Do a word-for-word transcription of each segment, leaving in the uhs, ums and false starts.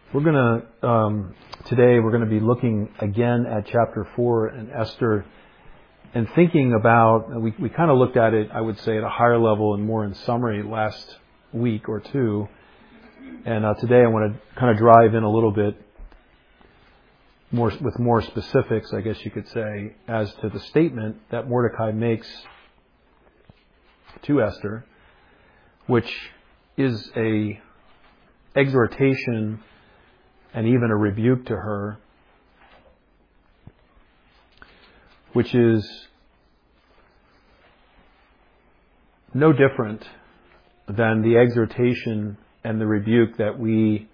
We're going to, um, today we're going to be looking again at chapter four in Esther and thinking about, we, we kind of looked at it, I would say, at a higher level and more in summary last week or two. And uh, today I want to kind of drive in a little bit more with more specifics, I guess you could say, as to the statement that Mordecai makes to Esther, which is a exhortation and even a rebuke to her, which is no different than the exhortation and the rebuke that we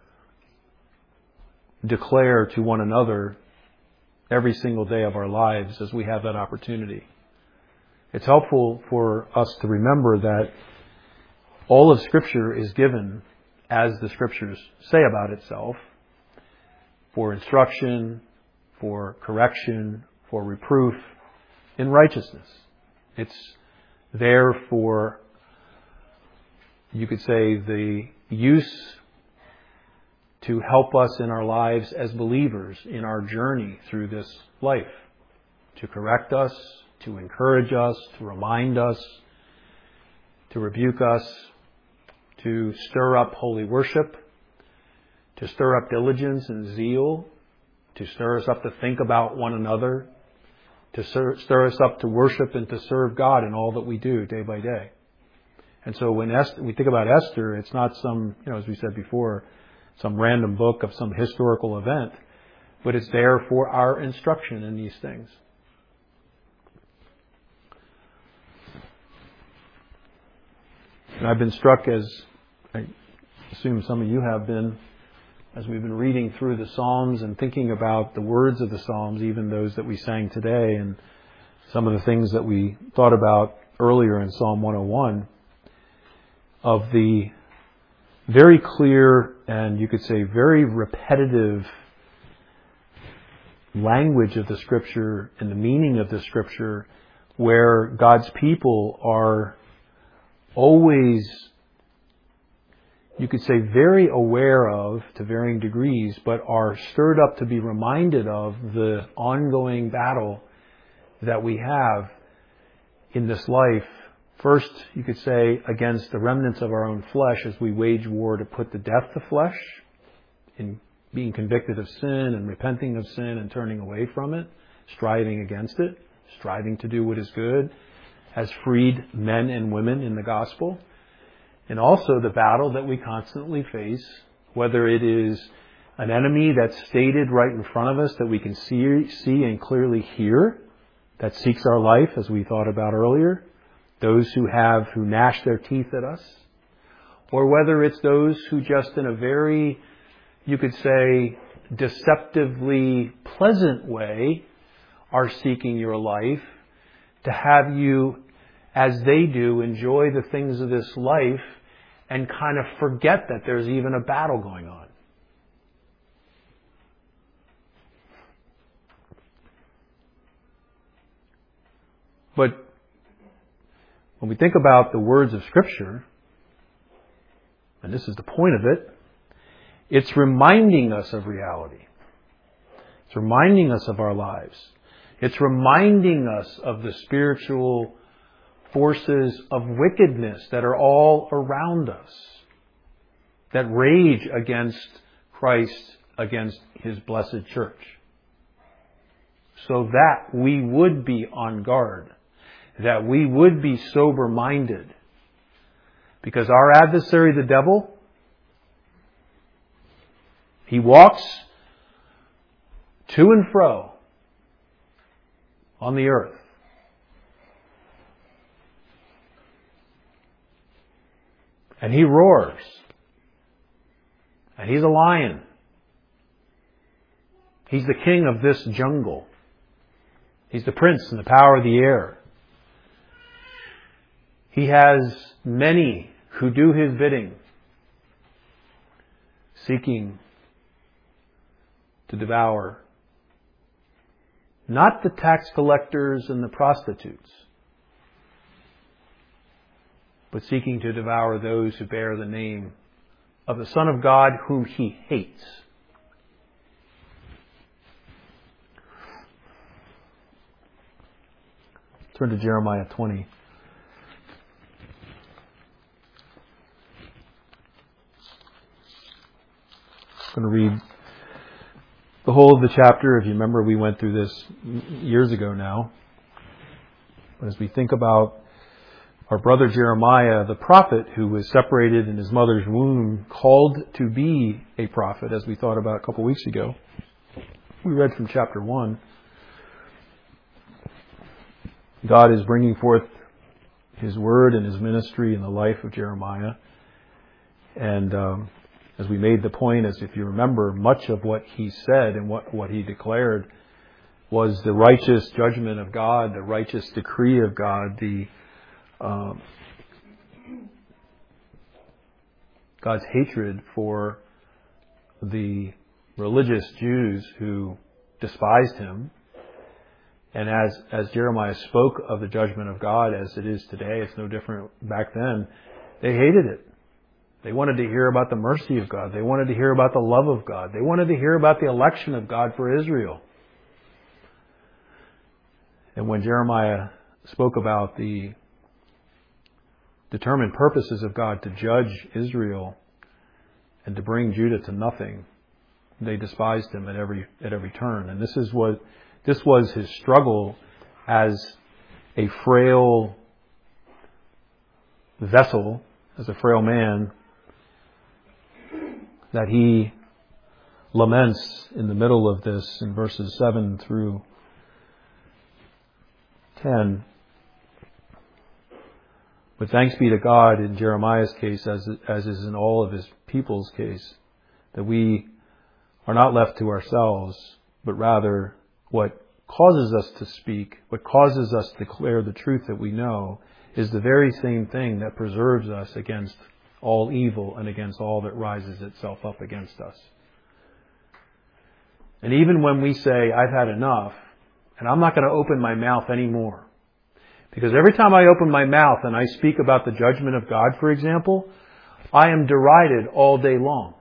declare to one another every single day of our lives as we have that opportunity. It's helpful for us to remember that all of Scripture is given, as the Scriptures say about itself, for instruction, for correction, for reproof in righteousness. It's there for, you could say, the use to help us in our lives as believers in our journey through this life, to correct us, to encourage us, to remind us, to rebuke us, to stir up holy worship, to stir up diligence and zeal, to stir us up to think about one another, to stir, stir us up to worship and to serve God in all that we do day by day. And so when Esther, we think about Esther, it's not some, you know, as we said before, some random book of some historical event, but it's there for our instruction in these things. And I've been struck, as I assume some of you have been, as we've been reading through the Psalms and thinking about the words of the Psalms, even those that we sang today, and some of the things that we thought about earlier in Psalm one oh one, of the very clear and you could say very repetitive language of the Scripture and the meaning of the Scripture, where God's people are always, you could say, very aware of, to varying degrees, but are stirred up to be reminded of the ongoing battle that we have in this life. First, you could say, against the remnants of our own flesh as we wage war to put to death the flesh in being convicted of sin and repenting of sin and turning away from it, striving against it, striving to do what is good, as freed men and women in the gospel. And also the battle that we constantly face, whether it is an enemy that's stated right in front of us that we can see, see and clearly hear, that seeks our life, as we thought about earlier, those who have, who gnash their teeth at us, or whether it's those who just in a very, you could say, deceptively pleasant way are seeking your life to have you, as they do, enjoy the things of this life and kind of forget that there's even a battle going on. But when we think about the words of Scripture, and this is the point of it, it's reminding us of reality. It's reminding us of our lives. It's reminding us of the spiritual forces of wickedness that are all around us, that rage against Christ, against His blessed church, so that we would be on guard, that we would be sober-minded. Because our adversary, the devil, he walks to and fro on the earth. And he roars. And he's a lion. He's the king of this jungle. He's the prince and the power of the air. He has many who do his bidding, seeking to devour not the tax collectors and the prostitutes, but seeking to devour those who bear the name of the Son of God whom he hates. Turn to Jeremiah twenty. I'm going to read the whole of the chapter. If you remember, we went through this years ago now. But as we think about our brother Jeremiah, the prophet who was separated in his mother's womb, called to be a prophet, as we thought about a couple weeks ago. We read from chapter one. God is bringing forth His word and His ministry in the life of Jeremiah. And um, as we made the point, as if you remember, much of what he said and what, what he declared was the righteous judgment of God, the righteous decree of God, the um, God's hatred for the religious Jews who despised Him. And as, as Jeremiah spoke of the judgment of God as it is today, it's no different back then, they hated it. They wanted to hear about the mercy of God. They wanted to hear about the love of God. They wanted to hear about the election of God for Israel. And when Jeremiah spoke about the determined purposes of God to judge Israel and to bring Judah to nothing, they despised Him at every at every turn. And this is what this was his struggle as a frail vessel, as a frail man, that he laments in the middle of this in verses seven through ten. But thanks be to God in Jeremiah's case, as as is in all of his people's case, that we are not left to ourselves, but rather what causes us to speak, what causes us to declare the truth that we know, is the very same thing that preserves us against all evil and against all that rises itself up against us. And even when we say, I've had enough, and I'm not going to open my mouth anymore, because every time I open my mouth and I speak about the judgment of God, for example, I am derided all day long.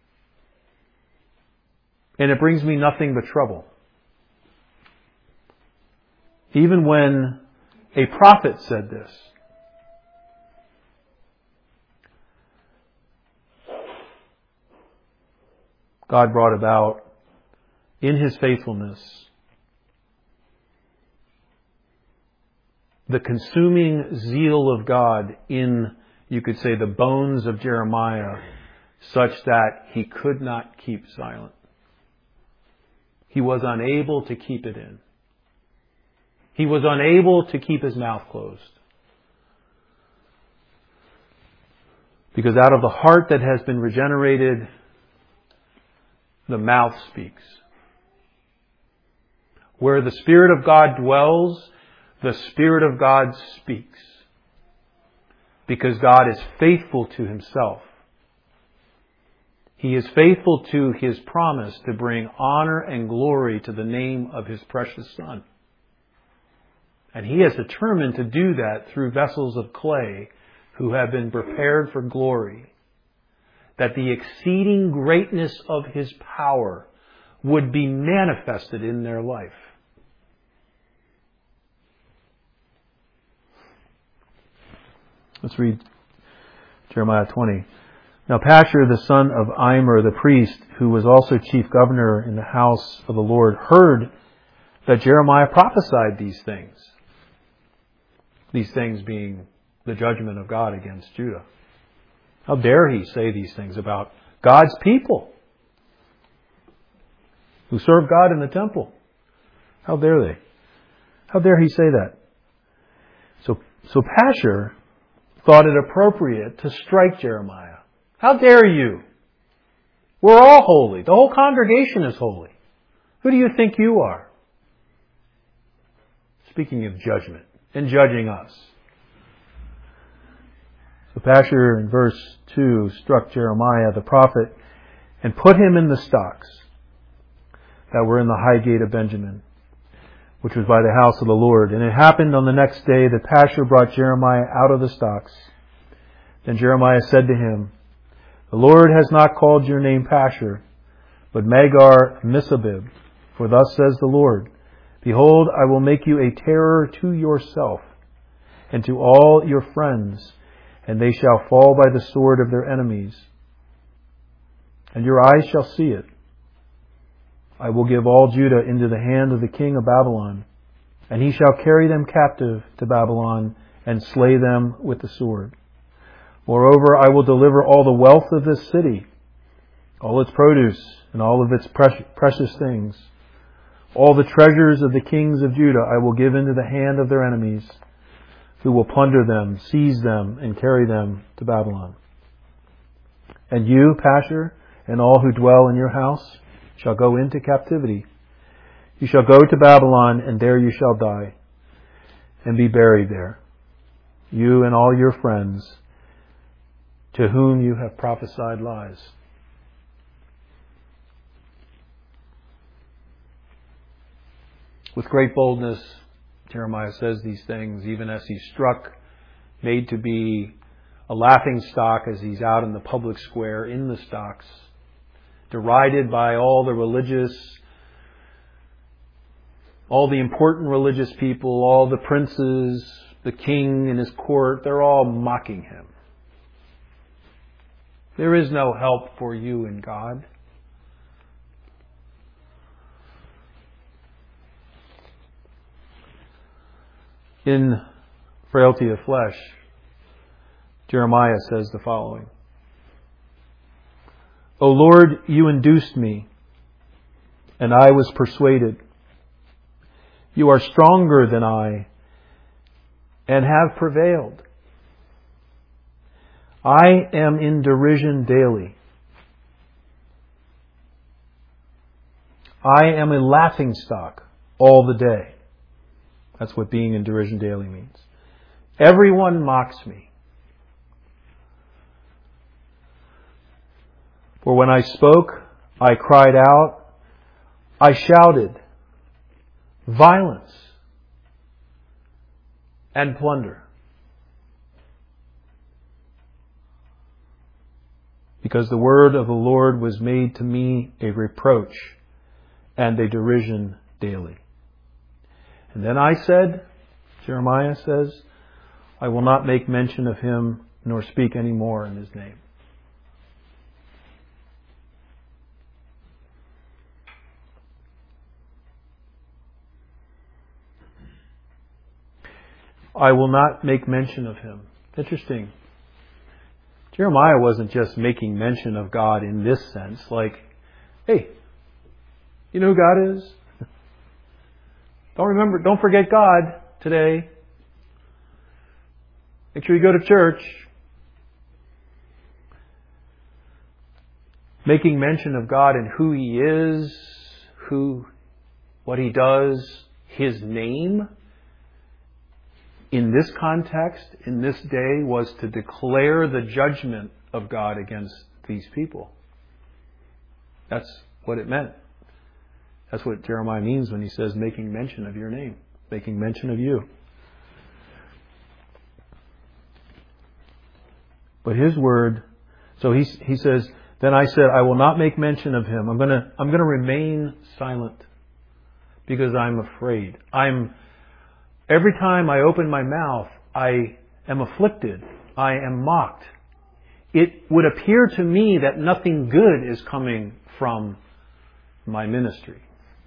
And it brings me nothing but trouble. Even when a prophet said this, God brought about in His faithfulness the consuming zeal of God in, you could say, the bones of Jeremiah, such that he could not keep silent. He was unable to keep it in. He was unable to keep his mouth closed. Because out of the heart that has been regenerated, the mouth speaks. Where the Spirit of God dwells, the Spirit of God speaks. Because God is faithful to Himself. He is faithful to His promise to bring honor and glory to the name of His precious Son. And He has determined to do that through vessels of clay who have been prepared for glory, that the exceeding greatness of His power would be manifested in their life. Let's read Jeremiah twenty. Now Pashur, the son of Immer, the priest, who was also chief governor in the house of the Lord, heard that Jeremiah prophesied these things. These things being the judgment of God against Judah. How dare he say these things about God's people who serve God in the temple? How dare they? How dare he say that? So, so Pashur thought it appropriate to strike Jeremiah. How dare you? We're all holy. The whole congregation is holy. Who do you think you are? Speaking of judgment and judging us. So Pashur in verse two struck Jeremiah the prophet and put him in the stocks that were in the high gate of Benjamin, which was by the house of the Lord. And it happened on the next day that Pashur brought Jeremiah out of the stocks. Then Jeremiah said to him, The Lord has not called your name Pashur, but Magar Missabib. For thus says the Lord, Behold, I will make you a terror to yourself and to all your friends, and they shall fall by the sword of their enemies. And your eyes shall see it. I will give all Judah into the hand of the king of Babylon, and he shall carry them captive to Babylon and slay them with the sword. Moreover, I will deliver all the wealth of this city, all its produce and all of its precious things. All the treasures of the kings of Judah I will give into the hand of their enemies, who will plunder them, seize them, and carry them to Babylon. And you, Pashur, and all who dwell in your house, shall go into captivity. You shall go to Babylon, and there you shall die, and be buried there, you and all your friends, to whom you have prophesied lies. With great boldness, Jeremiah says these things, even as he's struck, made to be a laughing stock as he's out in the public square, in the stocks, derided by all the religious, all the important religious people, all the princes, the king and his court, they're all mocking him. There is no help for you in God. In Frailty of Flesh, Jeremiah says the following. O Lord, you induced me, and I was persuaded. You are stronger than I, and have prevailed. I am in derision daily. I am a laughingstock all the day. That's what being in derision daily means. Everyone mocks me. For when I spoke, I cried out, I shouted, violence and plunder. Because the word of the Lord was made to me a reproach and a derision daily. And then I said, Jeremiah says, I will not make mention of him nor speak any more in his name. I will not make mention of him. Interesting. Jeremiah wasn't just making mention of God in this sense, like, hey, you know who God is? Don't remember, don't forget God today. Make sure you go to church. Making mention of God and who He is, who, what He does, His name. In this context, in this day, was to declare the judgment of God against these people. That's what it meant. That's what Jeremiah means when he says making mention of your name, making mention of you. But his word, so he he says, then I said, I will not make mention of him. I'm gonna I'm gonna remain silent because I'm afraid. I'm every time I open my mouth, I am afflicted. I am mocked. It would appear to me that nothing good is coming from my ministry.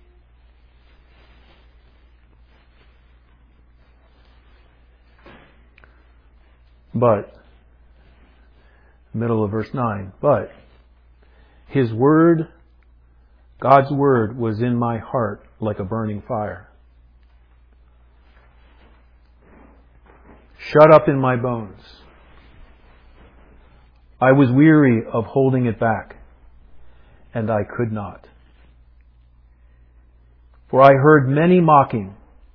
But, middle of verse nine, but His word, God's word, was in my heart like a burning fire, shut up in my bones. I was weary of holding it back, and I could not. For I heard many mocking.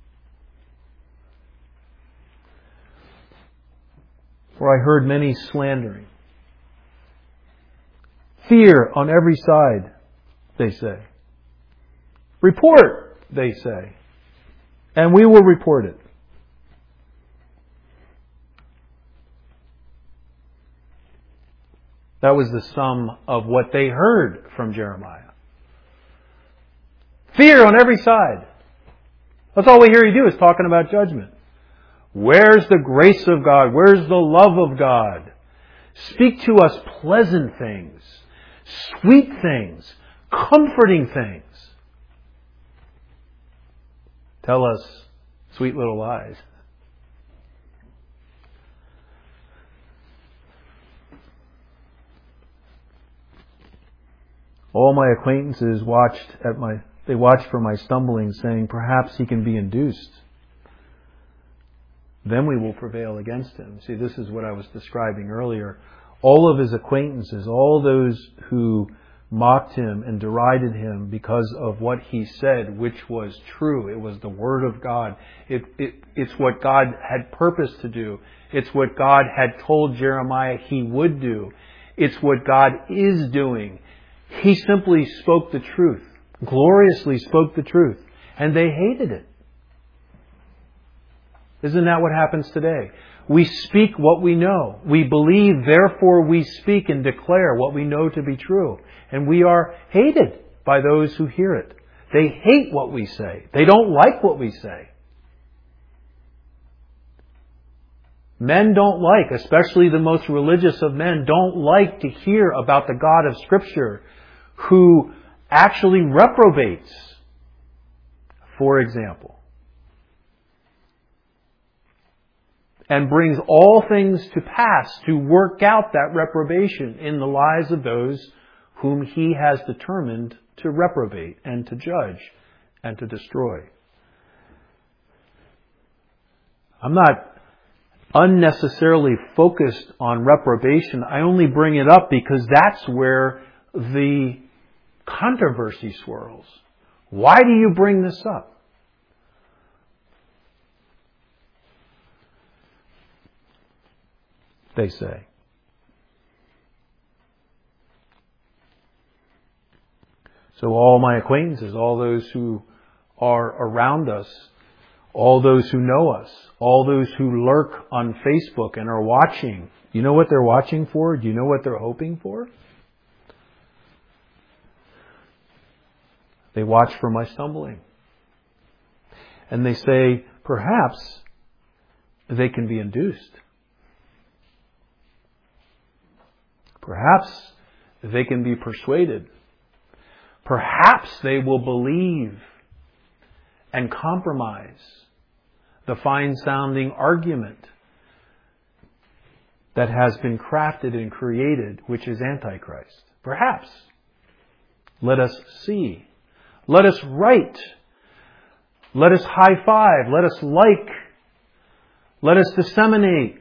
For I heard many slandering. Fear on every side, they say. Report, they say. And we will report it. That was the sum of what they heard from Jeremiah. Fear on every side. That's all we hear you do is talking about judgment. Where's the grace of God? Where's the love of God? Speak to us pleasant things, sweet things, comforting things. Tell us sweet little lies. All my acquaintances watched at my they watched for my stumbling, saying, perhaps he can be induced. Then we will prevail against him. See, this is what I was describing earlier. All of his acquaintances, all those who mocked him and derided him because of what he said, which was true. It was the Word of God. It, it, it's what God had purposed to do. It's what God had told Jeremiah he would do. It's what God is doing. He simply spoke the truth, gloriously spoke the truth, and they hated it. Isn't that what happens today? We speak what we know. We believe, therefore we speak and declare what we know to be true. And we are hated by those who hear it. They hate what we say. They don't like what we say. Men don't like, especially the most religious of men, don't like to hear about the God of Scripture who actually reprobates. For example, and brings all things to pass to work out that reprobation in the lives of those whom he has determined to reprobate and to judge and to destroy. I'm not unnecessarily focused on reprobation. I only bring it up because that's where the controversy swirls. Why do you bring this up? They say. So all my acquaintances, all those who are around us, all those who know us, all those who lurk on Facebook and are watching, you know what they're watching for? Do you know what they're hoping for? They watch for my stumbling. And they say, perhaps they can be induced. Perhaps they can be persuaded. Perhaps they will believe and compromise the fine-sounding argument that has been crafted and created, which is Antichrist. Perhaps. Let us see. Let us write. Let us high-five. Let us like. Let us disseminate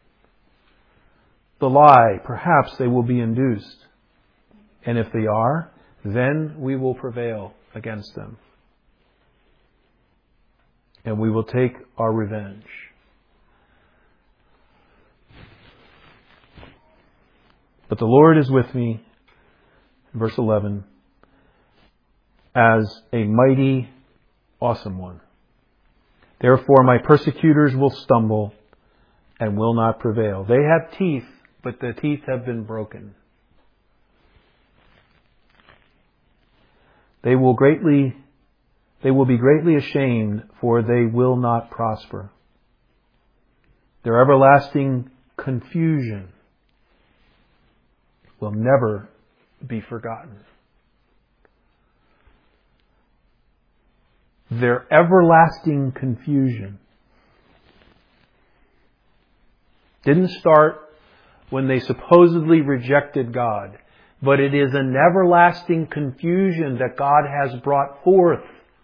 the lie. Perhaps they will be induced. And if they are, then we will prevail against them. And we will take our revenge. But the Lord is with me, verse eleven, as a mighty, awesome one. Therefore my persecutors will stumble and will not prevail. They have teeth, but the teeth have been broken. They will greatly, they will be greatly ashamed, for they will not prosper. Their everlasting confusion will never be forgotten. Their everlasting confusion didn't start when they supposedly rejected God, but it is an everlasting confusion that God has brought forth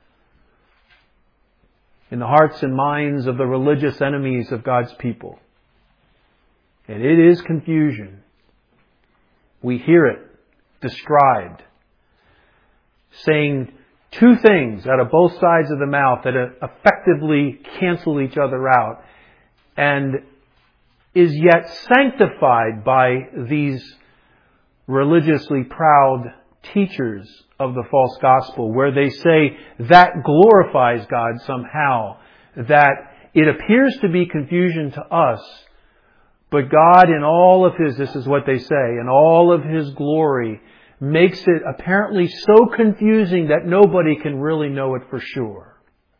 in the hearts and minds of the religious enemies of God's people. And it is confusion. We hear it described, saying two things out of both sides of the mouth that effectively cancel each other out, and is yet sanctified by these religiously proud teachers of the false gospel, where they say that glorifies God somehow, that it appears to be confusion to us, But God, in all of His, this is what they say, in all of His glory, makes it apparently so confusing that nobody can really know it for sure.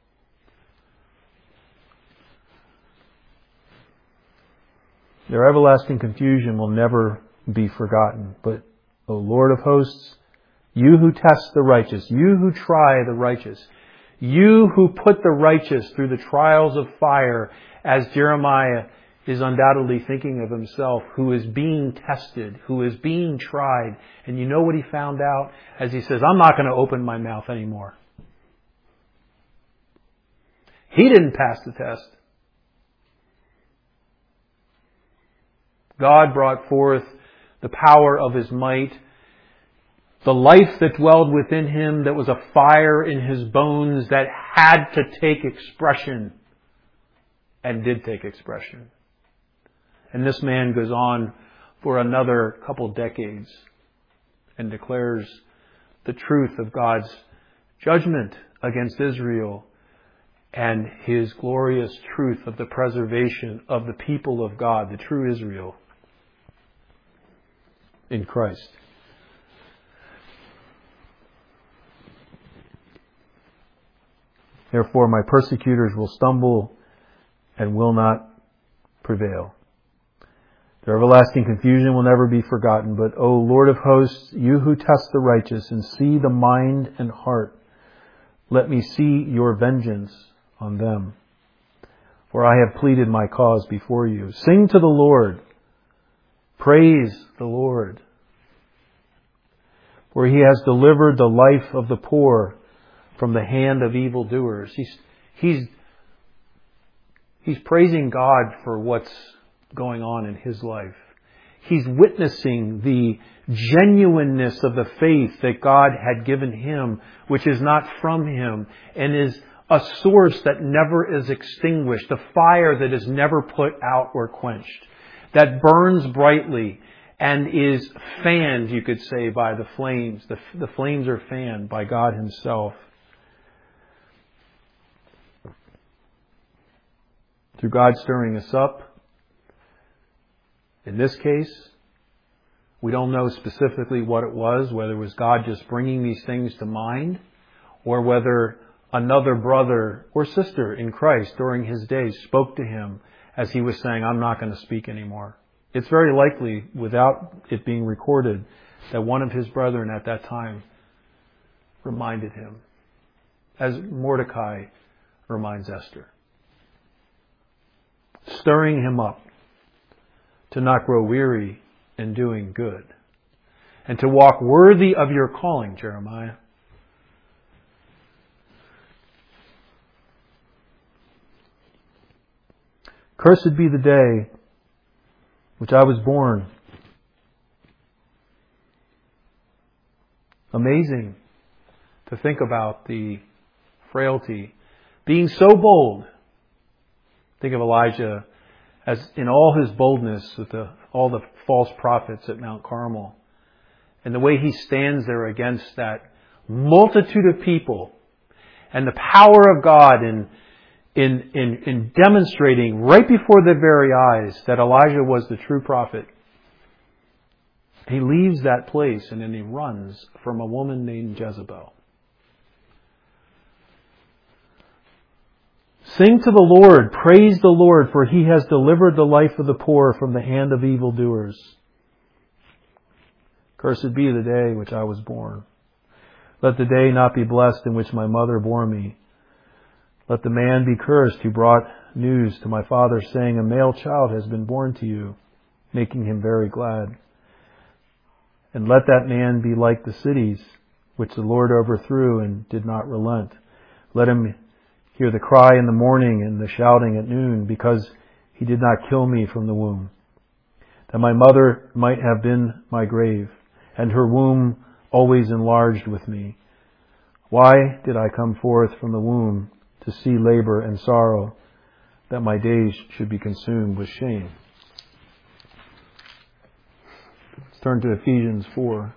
Their everlasting confusion will never be forgotten. But, O Lord of hosts, you who test the righteous, you who try the righteous, you who put the righteous through the trials of fire, as Jeremiah is undoubtedly thinking of himself, who is being tested, who is being tried. And you know what he found out? As he says, I'm not going to open my mouth anymore. He didn't pass the test. God brought forth the power of His might, the life that dwelled within him, that was a fire in his bones that had to take expression, and did take expression. And this man goes on for another couple decades and declares the truth of God's judgment against Israel and His glorious truth of the preservation of the people of God, the true Israel, in Christ. Therefore my persecutors will stumble and will not prevail. Their everlasting confusion will never be forgotten. But, O Lord of hosts, you who test the righteous and see the mind and heart, let me see your vengeance on them. For I have pleaded my cause before you. Sing to the Lord. Praise the Lord. For He has delivered the life of the poor from the hand of evildoers. He's, he's, he's praising God for what's going on in his life. He's witnessing the genuineness of the faith that God had given him, which is not from him, and is a source that never is extinguished, a fire that is never put out or quenched, that burns brightly and is fanned, you could say, by the flames. The, the flames are fanned by God Himself. Through God stirring us up, in this case, we don't know specifically what it was, whether it was God just bringing these things to mind, or whether another brother or sister in Christ during his days spoke to him as he was saying, I'm not going to speak anymore. It's very likely, without it being recorded, that one of his brethren at that time reminded him, as Mordecai reminds Esther, stirring him up to not grow weary in doing good, and to walk worthy of your calling, Jeremiah. Cursed be the day which I was born. Amazing to think about the frailty. Being so bold. Think of Elijah as in all his boldness with the, all the false prophets at Mount Carmel. And the way he stands there against that multitude of people. And the power of God in, in, in, in demonstrating right before their very eyes that Elijah was the true prophet. He leaves that place and then he runs from a woman named Jezebel. Sing to the Lord, praise the Lord, for He has delivered the life of the poor from the hand of evildoers. Cursed be the day which I was born. Let the day not be blessed in which my mother bore me. Let the man be cursed who brought news to my father, saying, a male child has been born to you, making him very glad. And let that man be like the cities which the Lord overthrew and did not relent. Let him hear the cry in the morning and the shouting at noon, because He did not kill me from the womb, that my mother might have been my grave, and her womb always enlarged with me. Why did I come forth from the womb to see labor and sorrow, that my days should be consumed with shame? Let's turn to Ephesians four.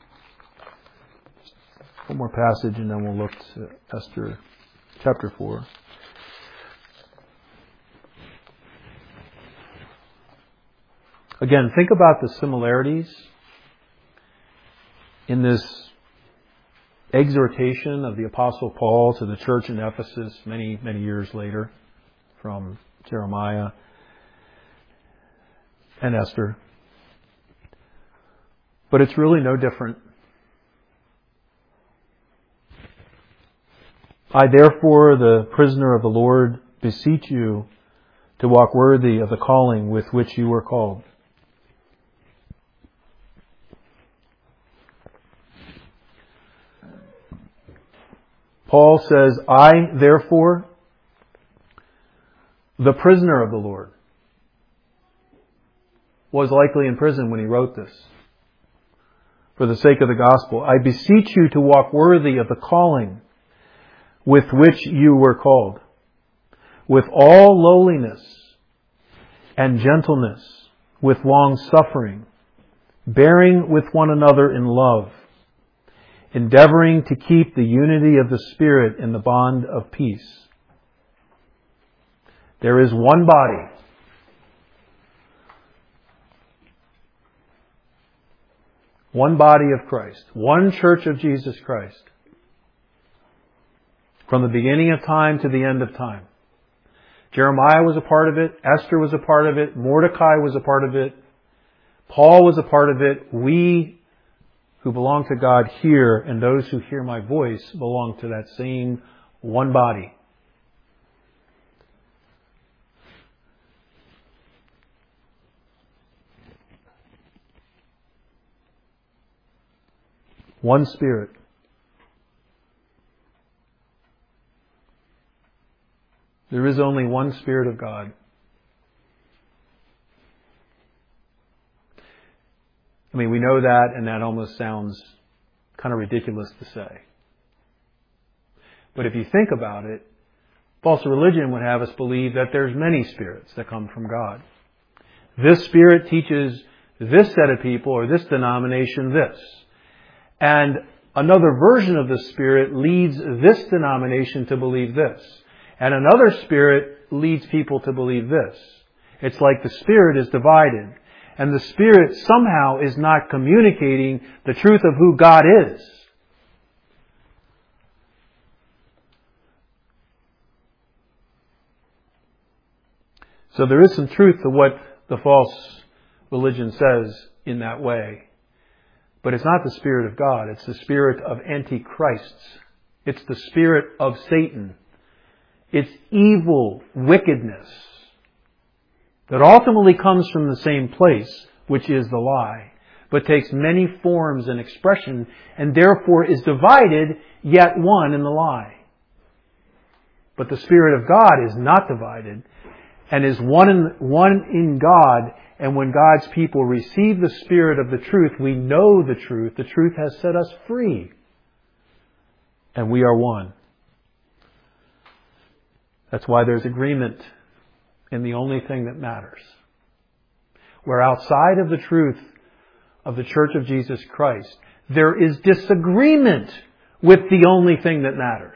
One more passage and then we'll look to Esther chapter four. Again, think about the similarities in this exhortation of the Apostle Paul to the church in Ephesus many, many years later from Jeremiah and Esther. But it's really no different. I therefore, the prisoner of the Lord, beseech you to walk worthy of the calling with which you were called. Paul says, I therefore, the prisoner of the Lord, was likely in prison when he wrote this. For the sake of the gospel, I beseech you to walk worthy of the calling with which you were called, with all lowliness and gentleness, with long suffering, bearing with one another in love, endeavoring to keep the unity of the Spirit in the bond of peace. There is one body, one body of Christ, one church of Jesus Christ, from the beginning of time to the end of time. Jeremiah was a part of it. Esther was a part of it. Mordecai was a part of it. Paul was a part of it. We who belong to God here and those who hear my voice belong to that same one body. One Spirit. There is only one Spirit of God. I mean, we know that, and that almost sounds kind of ridiculous to say. But if you think about it, false religion would have us believe that there's many spirits that come from God. This spirit teaches this set of people or this denomination this. And another version of the Spirit leads this denomination to believe this. And another spirit leads people to believe this. It's like the Spirit is divided. And the Spirit somehow is not communicating the truth of who God is. So there is some truth to what the false religion says in that way. But it's not the Spirit of God. It's the spirit of antichrists. It's the spirit of Satan. It's evil, wickedness that ultimately comes from the same place, which is the lie, but takes many forms and expression and therefore is divided, yet one in the lie. But the Spirit of God is not divided and is one in, one in God. And when God's people receive the Spirit of the truth, we know the truth. The truth has set us free. And we are one. That's why there's agreement in the only thing that matters. Where outside of the truth of the Church of Jesus Christ, there is disagreement with the only thing that matters.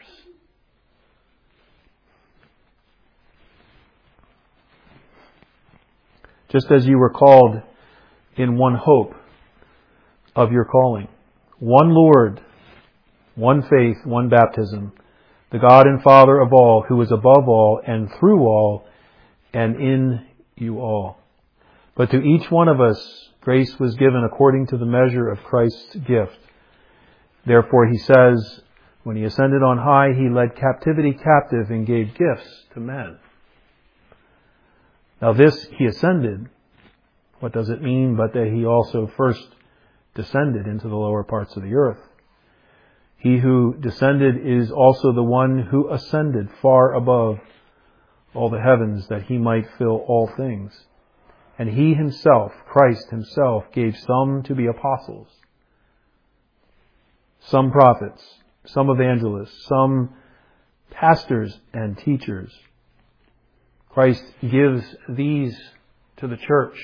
Just as you were called in one hope of your calling. One Lord, one faith, one baptism. The God and Father of all, who is above all and through all and in you all. But to each one of us, grace was given according to the measure of Christ's gift. Therefore, he says, when he ascended on high, he led captivity captive and gave gifts to men. Now this, he ascended. What does it mean but that he also first descended into the lower parts of the earth? He who descended is also the one who ascended far above all the heavens, that he might fill all things. And he himself, Christ himself, gave some to be apostles, some prophets, some evangelists, some pastors and teachers. Christ gives these to the church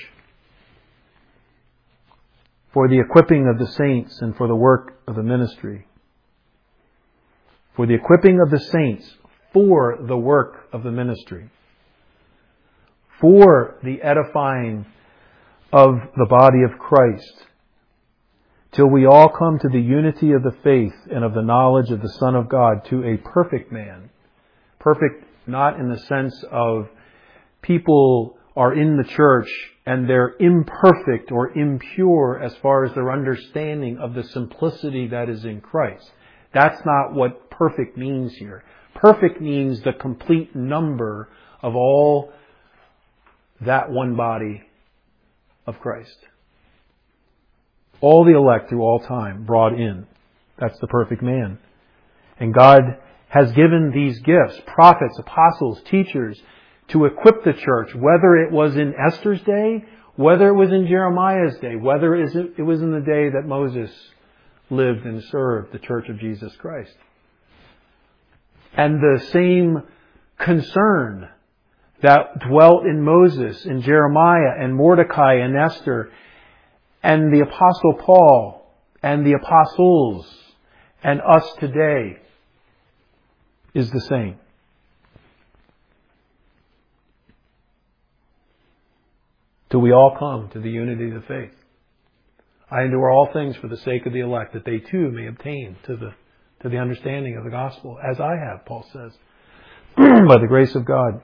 for the equipping of the saints and for the work of the ministry. For the equipping of the saints for the work of the ministry. For the edifying of the body of Christ, till we all come to the unity of the faith and of the knowledge of the Son of God, to a perfect man. Perfect not in the sense of people are in the church and they're imperfect or impure as far as their understanding of the simplicity that is in Christ. That's not what perfect means here. Perfect means the complete number of all that one body of Christ. All the elect through all time brought in. That's the perfect man. And God has given these gifts, prophets, apostles, teachers, to equip the church, whether it was in Esther's day, whether it was in Jeremiah's day, whether it was in the day that Moses lived and served the church of Jesus Christ. And the same concern that dwelt in Moses, in Jeremiah, and Mordecai, and Esther, and the Apostle Paul, and the apostles, and us today, is the same. Till we all come to the unity of the faith. I endure all things for the sake of the elect, that they too may obtain to the to the understanding of the gospel, as I have, Paul says, by the grace of God.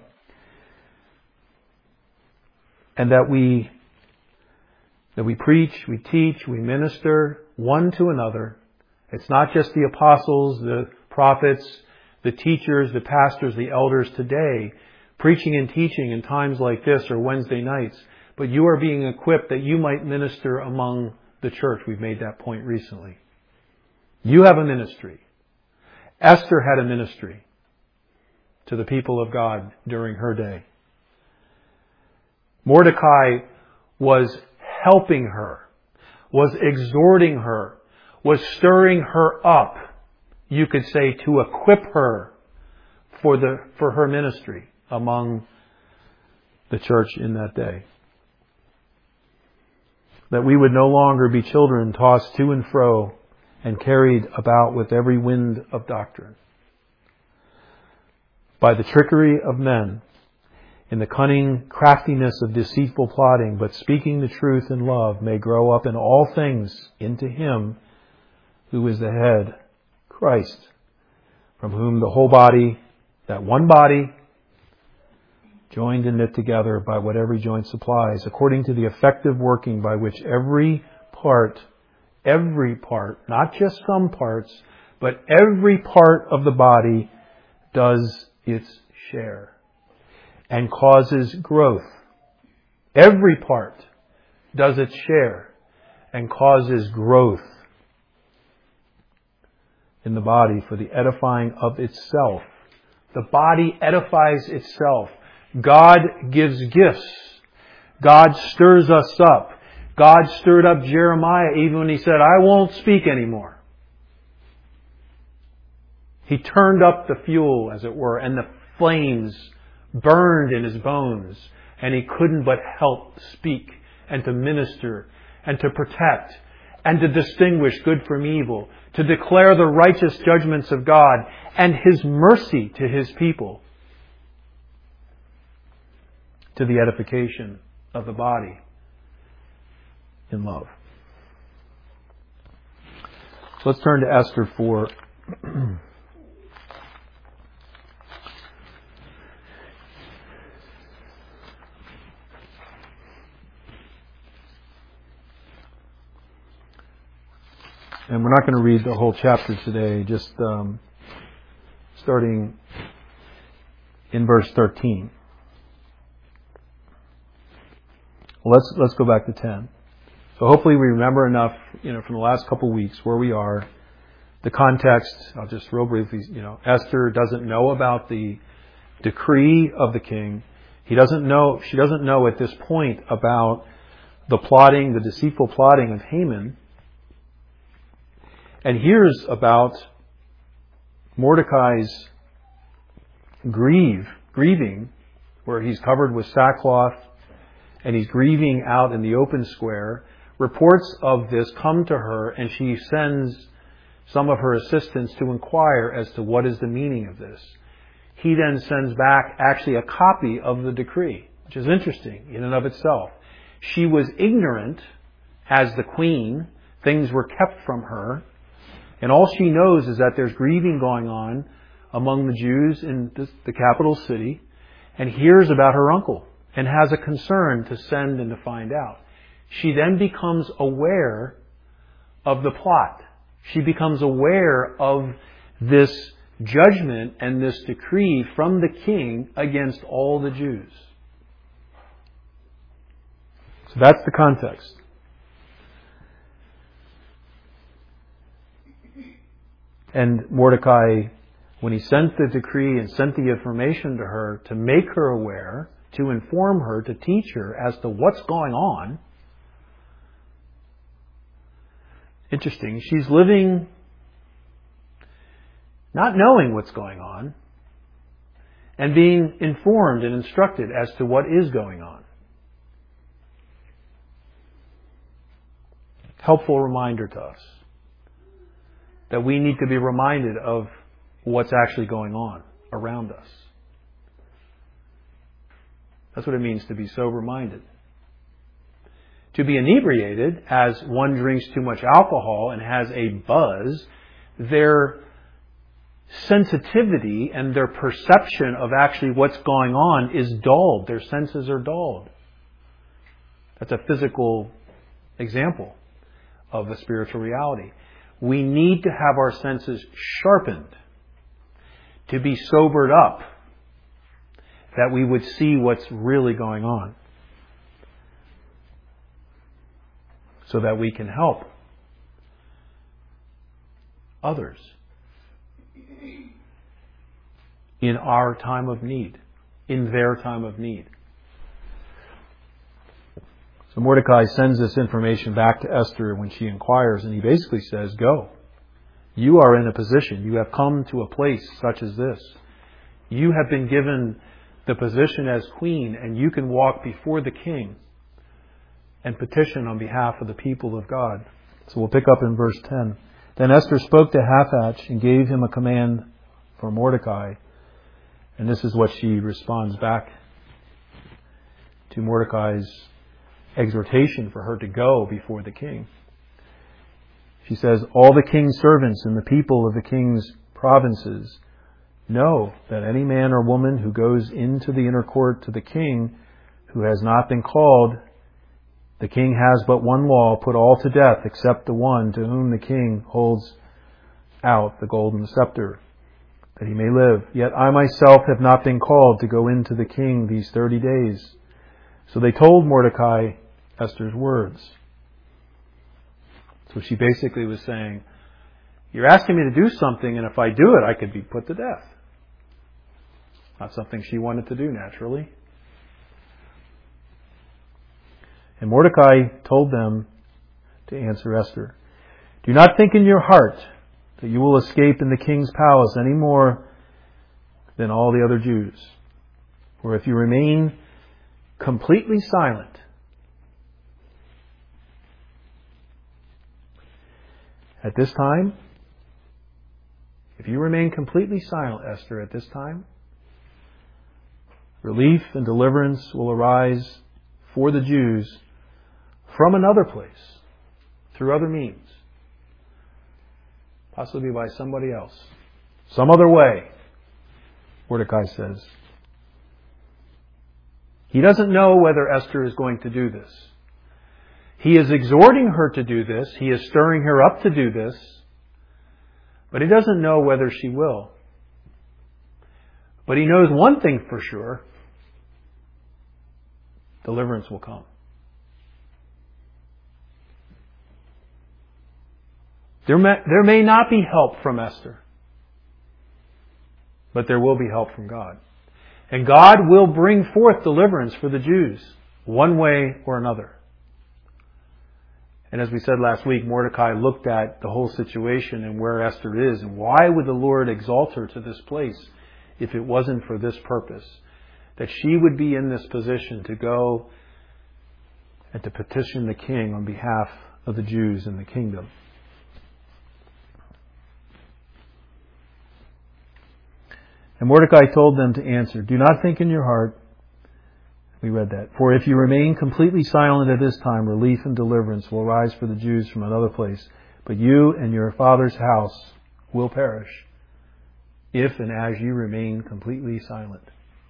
And that we that we preach, we teach, we minister one to another. It's not just the apostles, the prophets, the teachers, the pastors, the elders today, preaching and teaching in times like this or Wednesday nights, but you are being equipped that you might minister among the church. We've made that point recently. You have a ministry. Esther had a ministry to the people of God during her day. Mordecai was helping her, was exhorting her, was stirring her up, you could say, to equip her for the for her ministry among the church in that day. That we would no longer be children tossed to and fro and carried about with every wind of doctrine, by the trickery of men, in the cunning craftiness of deceitful plotting, but speaking the truth in love, may grow up in all things into Him who is the head, Christ, from whom the whole body, that one body, joined and knit together by what every joint supplies, according to the effective working by which every part, every part, not just some parts, but every part of the body does its share and causes growth. Every part does its share and causes growth in the body for the edifying of itself. The body edifies itself. God gives gifts. God stirs us up. God stirred up Jeremiah even when he said, I won't speak anymore. He turned up the fuel, as it were, and the flames burned in his bones, and he couldn't but help speak and to minister and to protect and to distinguish good from evil, to declare the righteous judgments of God and His mercy to His people, to the edification of the body in love. So let's turn to Esther four. And we're not going to read the whole chapter today, just um, starting in verse thirteen. Well, let's let's go back to ten. So hopefully we remember enough, you know, from the last couple of weeks where we are. The context, I'll just real briefly, you know, Esther doesn't know about the decree of the king. He doesn't know, she doesn't know at this point about the plotting, the deceitful plotting of Haman. And hears about Mordecai's grieve, grieving, where he's covered with sackcloth and he's grieving out in the open square. Reports of this come to her, and she sends some of her assistants to inquire as to what is the meaning of this. He then sends back actually a copy of the decree, which is interesting in and of itself. She was ignorant as the queen. Things were kept from her. And all she knows is that there's grieving going on among the Jews in the capital city, and hears about her uncle and has a concern to send and to find out. She then becomes aware of the plot. She becomes aware of this judgment and this decree from the king against all the Jews. So that's the context. And Mordecai, when he sent the decree and sent the information to her to make her aware, to inform her, to teach her as to what's going on. Interesting. She's living not knowing what's going on and being informed and instructed as to what is going on. Helpful reminder to us that we need to be reminded of what's actually going on around us. That's what it means to be sober-minded. To be inebriated, as one drinks too much alcohol and has a buzz, their sensitivity and their perception of actually what's going on is dulled. Their senses are dulled. That's a physical example of the spiritual reality. We need to have our senses sharpened, to be sobered up, that we would see what's really going on, so that we can help others in our time of need, in their time of need. So Mordecai sends this information back to Esther when she inquires, and he basically says, go. You are in a position. You have come to a place such as this. You have been given the position as queen, and you can walk before the king and petition on behalf of the people of God. So we'll pick up in verse ten. Then Esther spoke to Hathach and gave him a command for Mordecai. And this is what she responds back to Mordecai's exhortation for her to go before the king. She says, all the king's servants and the people of the king's provinces know that any man or woman who goes into the inner court to the king who has not been called, the king has but one law, put all to death except the one to whom the king holds out the golden scepter, that he may live. Yet I myself have not been called to go into the king these thirty days. So they told Mordecai Esther's words. So she basically was saying, you're asking me to do something, and if I do it, I could be put to death. Not something she wanted to do, naturally. And Mordecai told them to answer Esther, do not think in your heart that you will escape in the king's palace any more than all the other Jews. For if you remain completely silent, at this time, if you remain completely silent, Esther, at this time, relief and deliverance will arise for the Jews from another place, through other means, possibly by somebody else, some other way, Mordecai says. He doesn't know whether Esther is going to do this. He is exhorting her to do this. He is stirring her up to do this. But he doesn't know whether she will. But he knows one thing for sure. Deliverance will come. There may, there may not be help from Esther. But there will be help from God. And God will bring forth deliverance for the Jews, one way or another. And as we said last week, Mordecai looked at the whole situation and where Esther is, and why would the Lord exalt her to this place if it wasn't for this purpose? That she would be in this position to go and to petition the king on behalf of the Jews in the kingdom. And Mordecai told them to answer, do not think in your heart We read that. For if you remain completely silent at this time, relief and deliverance will rise for the Jews from another place. But you and your father's house will perish if and as you remain completely silent.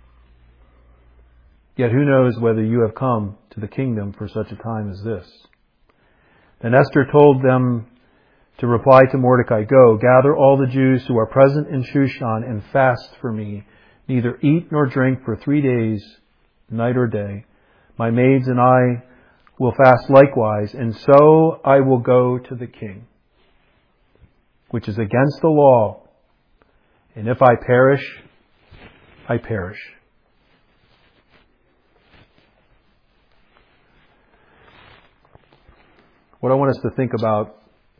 Yet who knows whether you have come to the kingdom for such a time as this? Then Esther told them to reply to Mordecai, Go, gather all the Jews who are present in Shushan and fast for me. Neither eat nor drink for three days, night or day. My maids and I will fast likewise, and so I will go to the king, which is against the law. And if I perish, I perish. What I want us to think about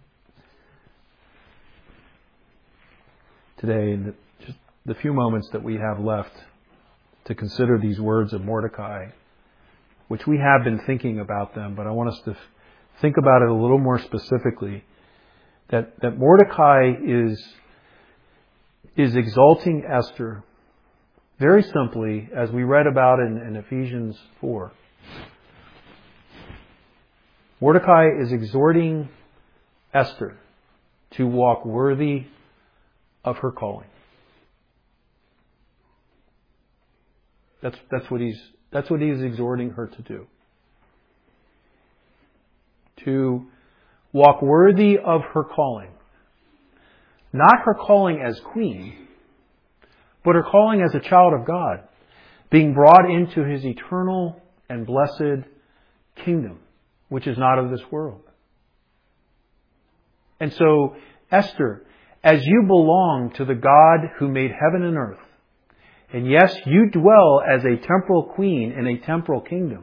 today, in the, just the few moments that we have left to consider these words of Mordecai, which we have been thinking about them, but I want us to think about it a little more specifically, that, that Mordecai is, is exalting Esther very simply, as we read about in, in Ephesians four. Mordecai is exhorting Esther to walk worthy of her calling. That's, that's what he's, that's what he's exhorting her to do. To walk worthy of her calling. Not her calling as queen, but her calling as a child of God, being brought into His eternal and blessed kingdom, which is not of this world. And so, Esther, as you belong to the God who made heaven and earth, and yes, you dwell as a temporal queen in a temporal kingdom,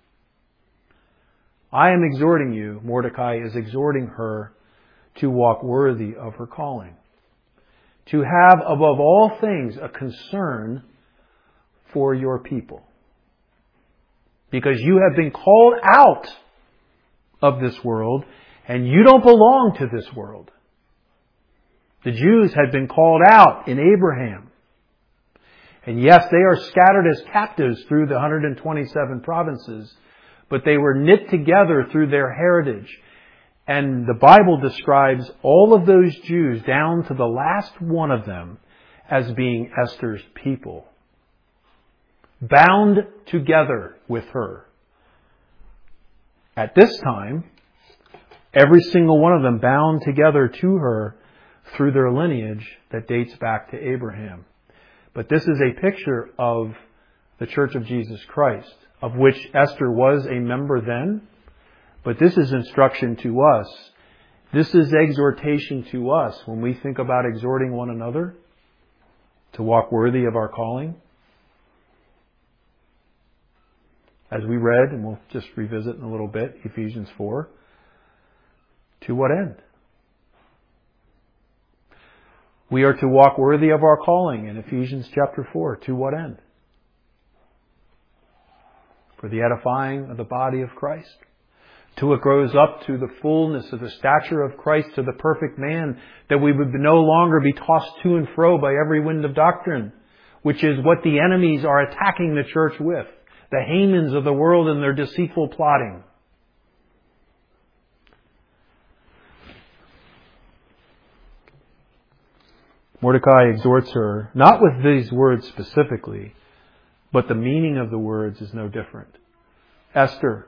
I am exhorting you, Mordecai is exhorting her to walk worthy of her calling. To have, above all things, a concern for your people. Because you have been called out of this world, and you don't belong to this world. The Jews had been called out in Abraham. And yes, they are scattered as captives through the one hundred twenty-seven provinces, but they were knit together through their heritage. And the Bible describes all of those Jews, down to the last one of them, as being Esther's people. Bound together with her. At this time, every single one of them bound together to her through their lineage that dates back to Abraham. But this is a picture of the Church of Jesus Christ, of which Esther was a member then. But this is instruction to us. This is exhortation to us when we think about exhorting one another to walk worthy of our calling. As we read, and we'll just revisit in a little bit, Ephesians four. To what end? We are to walk worthy of our calling in Ephesians chapter four. To what end? For the edifying of the body of Christ. Till it grows up to the fullness of the stature of Christ, to the perfect man, that we would no longer be tossed to and fro by every wind of doctrine, which is what the enemies are attacking the church with. The Hamans of the world and their deceitful plotting. Mordecai exhorts her, not with these words specifically, but the meaning of the words is no different. Esther,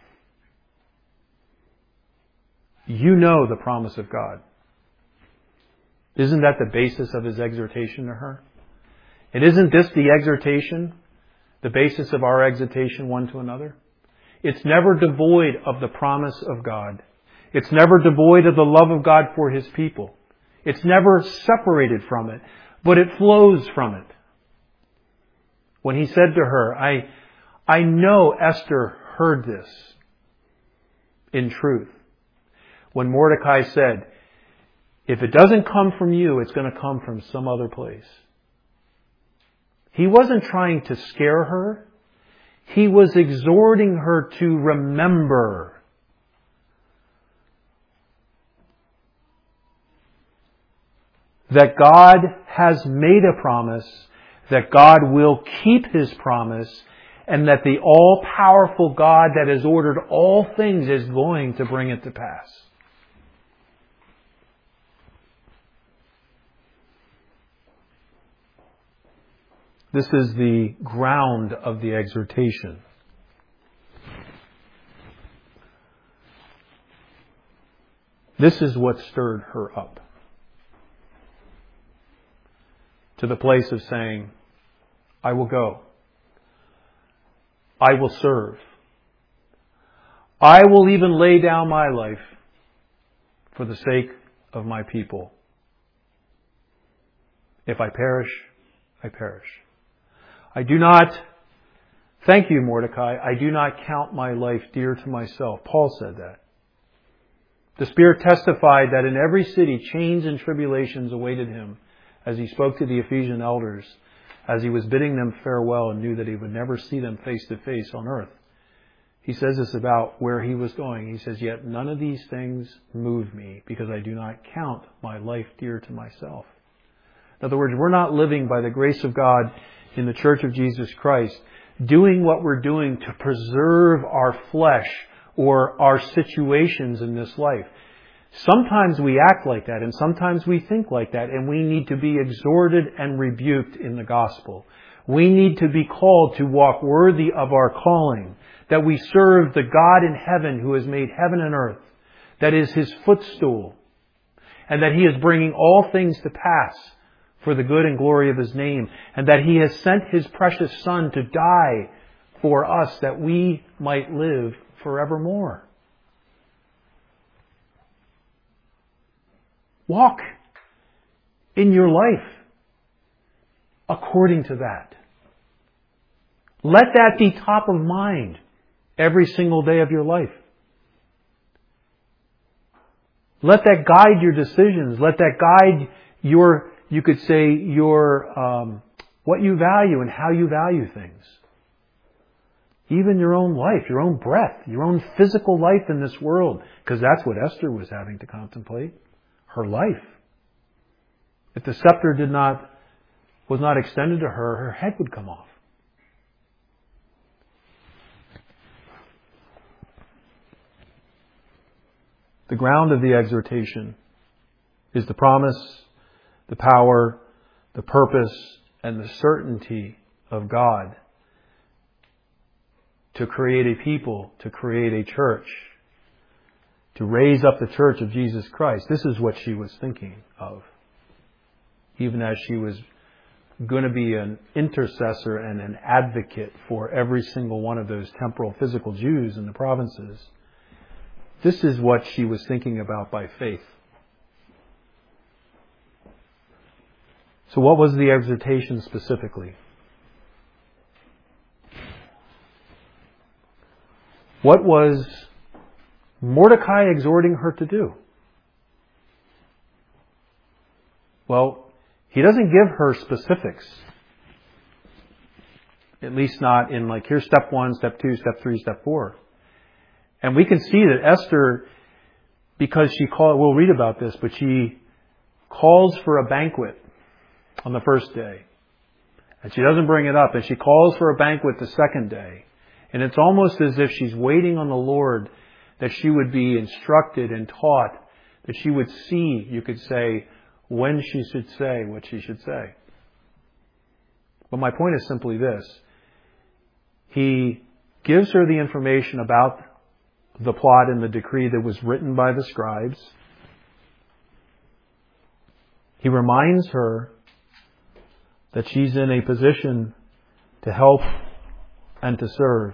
you know the promise of God. Isn't that the basis of his exhortation to her? And isn't this the exhortation, the basis of our exhortation one to another? It's never devoid of the promise of God. It's never devoid of the love of God for His people. It's never separated from it, but it flows from it. When he said to her, I, I know Esther heard this in truth. When Mordecai said, if it doesn't come from you, it's going to come from some other place. He wasn't trying to scare her. He was exhorting her to remember. That God has made a promise, that God will keep His promise, and that the all-powerful God that has ordered all things is going to bring it to pass. This is the ground of the exhortation. This is what stirred her up to the place of saying, I will go. I will serve. I will even lay down my life for the sake of my people. If I perish, I perish. I do not, thank you, Mordecai, I do not count my life dear to myself. Paul said that. The Spirit testified that in every city chains and tribulations awaited him as he spoke to the Ephesian elders, as he was bidding them farewell and knew that he would never see them face to face on earth. He says this about where he was going. He says, yet none of these things move me because I do not count my life dear to myself. In other words, we're not living by the grace of God in the Church of Jesus Christ, doing what we're doing to preserve our flesh or our situations in this life. Sometimes we act like that, and sometimes we think like that, and we need to be exhorted and rebuked in the gospel. We need to be called to walk worthy of our calling, that we serve the God in heaven who has made heaven and earth, that is His footstool, and that He is bringing all things to pass for the good and glory of His name, and that He has sent His precious Son to die for us that we might live forevermore. Walk in your life according to that. Let that be top of mind every single day of your life. Let that guide your decisions. Let that guide your, you could say, your um, what you value and how you value things. Even your own life, your own breath, your own physical life in this world. Because that's what Esther was having to contemplate. Her life. If the scepter did not, was not extended to her, her head would come off. The ground of the exhortation is the promise, the power, the purpose, and the certainty of God to create a people, to create a church, to raise up the church of Jesus Christ. This is what she was thinking of. Even as she was going to be an intercessor and an advocate for every single one of those temporal physical Jews in the provinces. This is what she was thinking about by faith. So what was the exhortation specifically? What was Mordecai exhorting her to do? Well, he doesn't give her specifics. At least not in like, here's step one, step two, step three, step four. And we can see that Esther, because she called, we'll read about this, but she calls for a banquet on the first day. And she doesn't bring it up. And she calls for a banquet the second day. And it's almost as if she's waiting on the Lord that she would be instructed and taught, that she would see, you could say, when she should say what she should say. But my point is simply this. He gives her the information about the plot and the decree that was written by the scribes. He reminds her that she's in a position to help and to serve.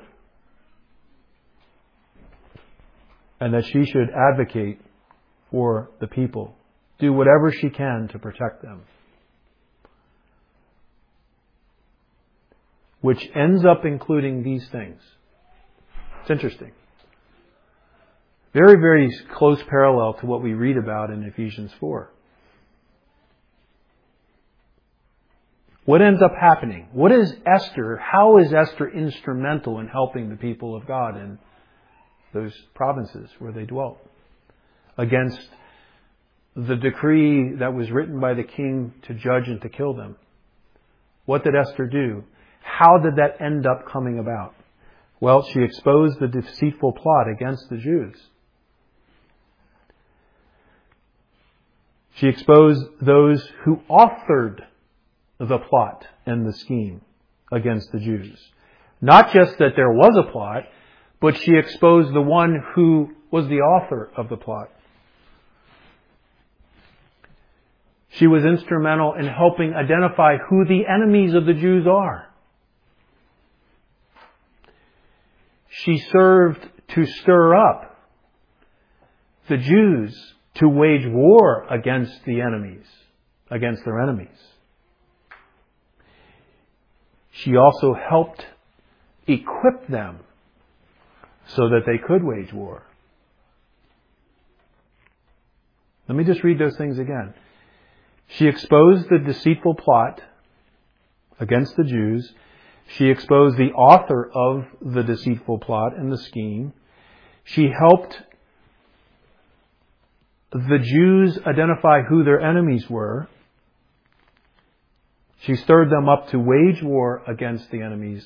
And that she should advocate for the people. Do whatever she can to protect them. Which ends up including these things. It's interesting. Very, very close parallel to what we read about in Ephesians four. What ends up happening? What is Esther, how is Esther instrumental in helping the people of God in those provinces where they dwelt? Against the decree that was written by the king to judge and to kill them. What did Esther do? How did that end up coming about? Well, she exposed the deceitful plot against the Jews. She exposed those who authored the plot and the scheme against the Jews. Not just that there was a plot, but she exposed the one who was the author of the plot. She was instrumental in helping identify who the enemies of the Jews are. She served to stir up the Jews to wage war against the enemies, against their enemies. She also helped equip them so that they could wage war. Let me just read those things again. She exposed the deceitful plot against the Jews. She exposed the author of the deceitful plot and the scheme. She helped the Jews identify who their enemies were. She stirred them up to wage war against the enemies.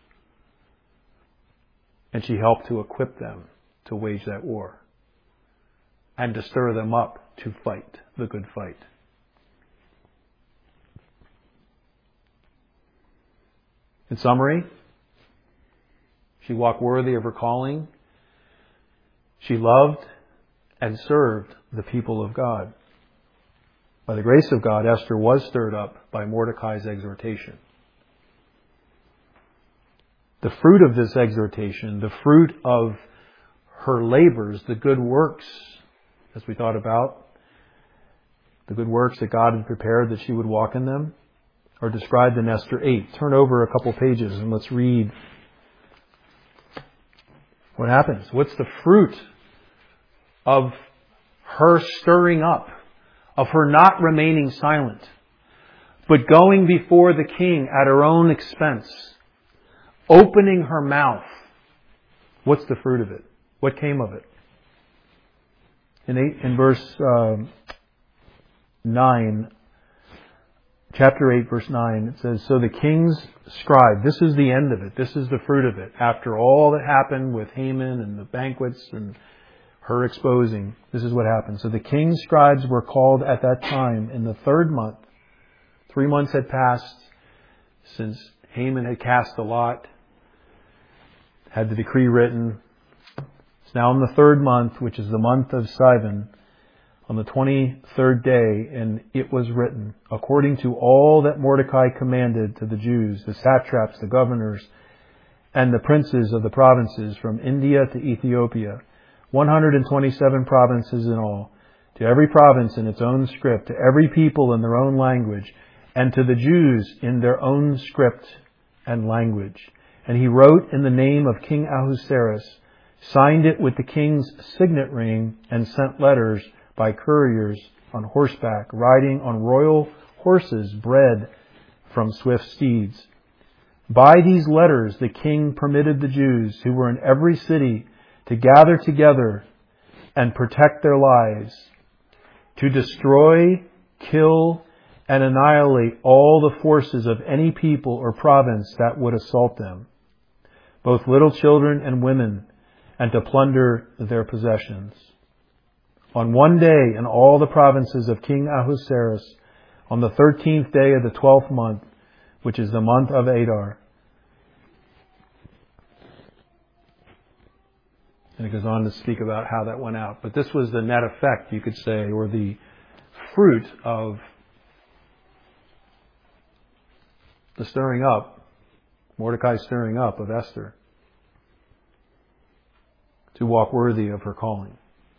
And she helped to equip them to wage that war. And to stir them up to fight the good fight. In summary, she walked worthy of her calling. She loved and served the people of God. By the grace of God, Esther was stirred up by Mordecai's exhortation. The fruit of this exhortation, the fruit of her labors, the good works, as we thought about, the good works that God had prepared that she would walk in them, are described in Esther eight. Turn over a couple pages and let's read what happens. What's the fruit of her stirring up, of her not remaining silent, but going before the king at her own expense, opening her mouth? What's the fruit of it? What came of it? In, eight, in verse um, nine, chapter eight, verse nine, it says, "So the king's scribe," this is the end of it, this is the fruit of it. After all that happened with Haman and the banquets and her exposing, this is what happened. "So the king's scribes were called at that time in the third month." Three months had passed since Haman had cast the lot, had the decree written. It's now in the third month, which is the month of Sivan, on the twenty-third day, and it was written, according to all that Mordecai commanded to the Jews, the satraps, the governors, and the princes of the provinces from India to Ethiopia, one hundred twenty-seven provinces in all, to every province in its own script, to every people in their own language, and to the Jews in their own script and language. And he wrote in the name of King Ahasuerus, signed it with the king's signet ring, and sent letters by couriers on horseback, riding on royal horses bred from swift steeds. By these letters the king permitted the Jews who were in every city to gather together and protect their lives, to destroy, kill, and annihilate all the forces of any people or province that would assault them, both little children and women, and to plunder their possessions. On one day in all the provinces of King Ahasuerus, on the thirteenth day of the twelfth month, which is the month of Adar. And it goes on to speak about how that went out. But this was the net effect, you could say, or the fruit of the stirring up, Mordecai's stirring up of Esther, to walk worthy of her calling.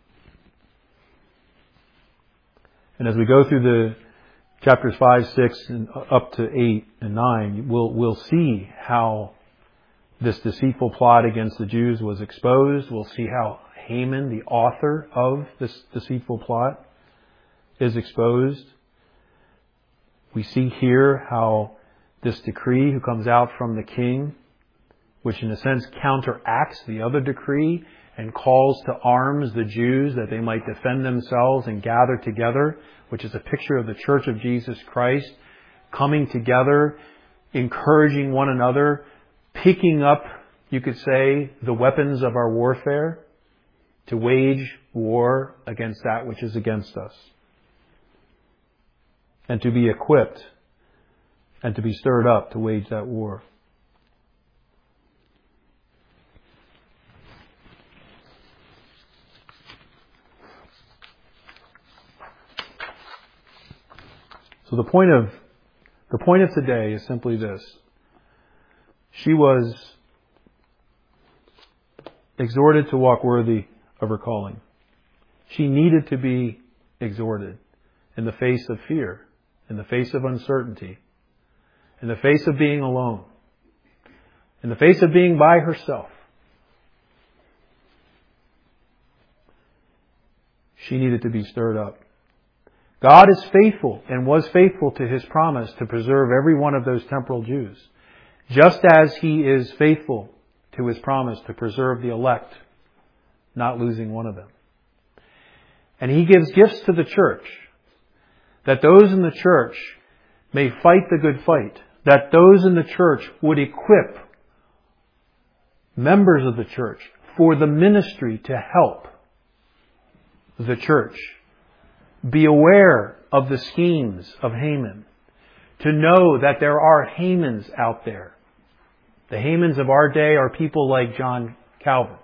And as we go through the chapters five, six, and up to eight and nine, we'll we'll see how this deceitful plot against the Jews was exposed. We'll see how Haman, the author of this deceitful plot, is exposed. We see here how this decree who comes out from the king, which in a sense counteracts the other decree and calls to arms the Jews that they might defend themselves and gather together, which is a picture of the Church of Jesus Christ coming together encouraging one another, picking up, you could say, the weapons of our warfare to wage war against that which is against us. And to be equipped and to be stirred up to wage that war. So the point of the point of today is simply this. She was exhorted to walk worthy of her calling. She needed to be exhorted in the face of fear, in the face of uncertainty, in the face of being alone, in the face of being by herself. She needed to be stirred up. God is faithful and was faithful to His promise to preserve every one of those temporal Jews, just as He is faithful to His promise to preserve the elect, not losing one of them. And He gives gifts to the church, that those in the church may fight the good fight, that those in the church would equip members of the church for the ministry to help the church. Be aware of the schemes of Haman. To know that there are Hamans out there. The Hamans of our day are people like John Calvin.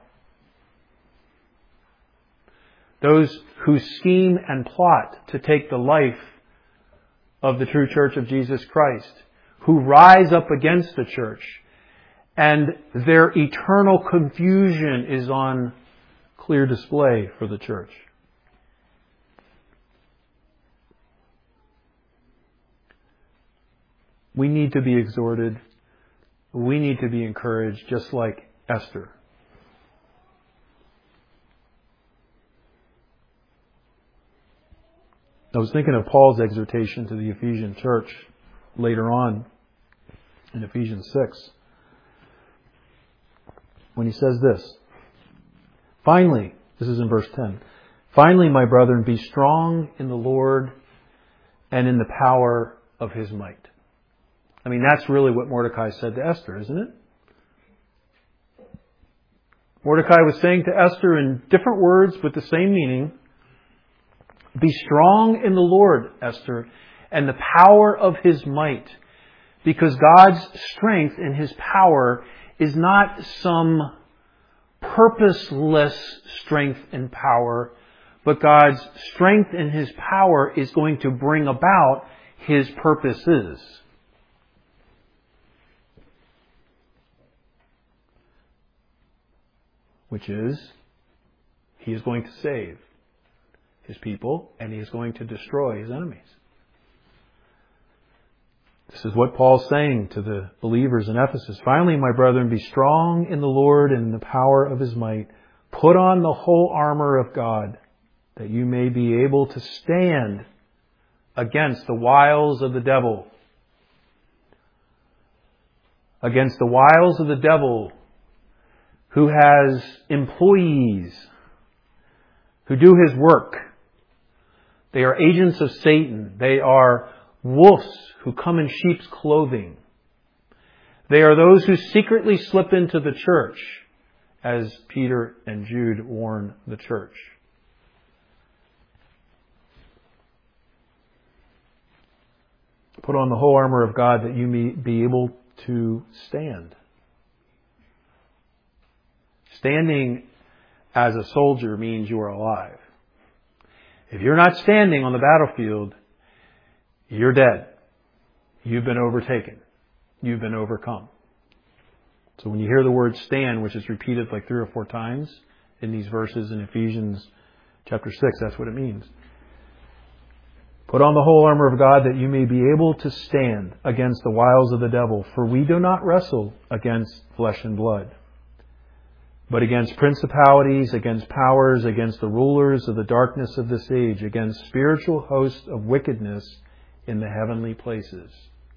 Those who scheme and plot to take the life of the true church of Jesus Christ. Who rise up against the church. And their eternal confusion is on clear display for the church. We need to be exhorted. We need to be encouraged, just like Esther. I was thinking of Paul's exhortation to the Ephesian church later on in Ephesians six. When he says this, finally, this is in verse ten, finally, my brethren, be strong in the Lord and in the power of His might. I mean, that's really what Mordecai said to Esther, isn't it? Mordecai was saying to Esther in different words with the same meaning, be strong in the Lord, Esther, and the power of His might. Because God's strength and His power is not some purposeless strength and power, but God's strength and His power is going to bring about His purposes. Which is, He is going to save His people and He is going to destroy His enemies. This is what Paul's saying to the believers in Ephesus. Finally, my brethren, be strong in the Lord and in the power of His might. Put on the whole armor of God, that you may be able to stand against the wiles of the devil. Against the wiles of the devil, who has employees who do his work. They are agents of Satan. They are wolves who come in sheep's clothing. They are those who secretly slip into the church, as Peter and Jude warn the church. Put on the whole armor of God that you may be able to stand. Standing as a soldier means you are alive. If you're not standing on the battlefield, you're dead. You've been overtaken. You've been overcome. So when you hear the word stand, which is repeated like three or four times in these verses in Ephesians chapter six, that's what it means. Put on the whole armor of God that you may be able to stand against the wiles of the devil. For we do not wrestle against flesh and blood, but against principalities, against powers, against the rulers of the darkness of this age, against spiritual hosts of wickedness in the heavenly places.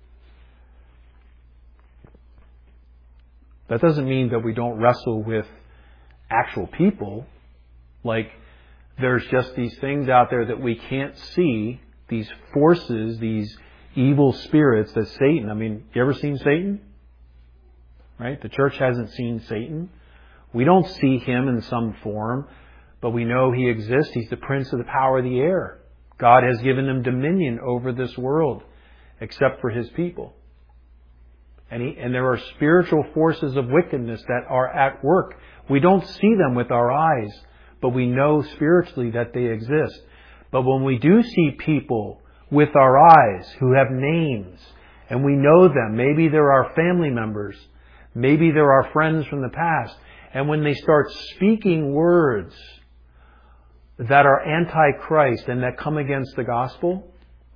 That doesn't mean that we don't wrestle with actual people. Like there's just these things out there that we can't see, these forces, these evil spirits, that Satan, I mean, you ever seen Satan? Right? The church hasn't seen Satan. We don't see him in some form, but we know he exists. He's the prince of the power of the air. God has given him dominion over this world, except for his people. And, he, and there are spiritual forces of wickedness that are at work. We don't see them with our eyes, but we know spiritually that they exist. But when we do see people with our eyes who have names, and we know them, maybe they're our family members, maybe they're our friends from the past, and when they start speaking words that are anti-Christ and that come against the gospel,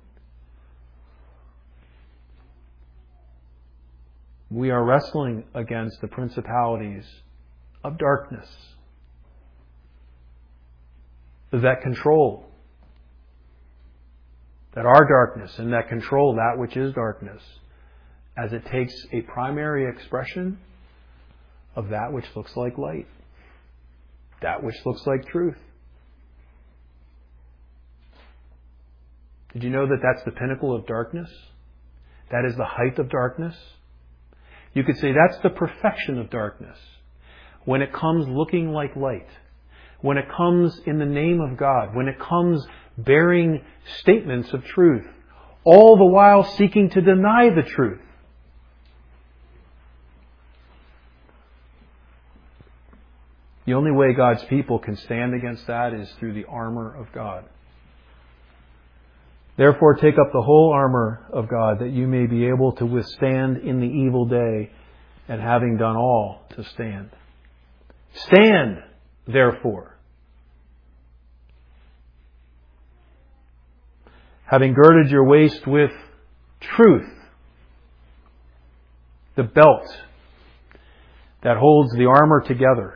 we are wrestling against the principalities of darkness that control, that are darkness and that control that which is darkness, as it takes a primary expression of that which looks like light, that which looks like truth. Did you know that that's the pinnacle of darkness? That is the height of darkness? You could say that's the perfection of darkness. When it comes looking like light, when it comes in the name of God, when it comes bearing statements of truth, all the while seeking to deny the truth. The only way God's people can stand against that is through the armor of God. Therefore, take up the whole armor of God, that you may be able to withstand in the evil day, and having done all, to stand. Stand, therefore, having girded your waist with truth, the belt that holds the armor together.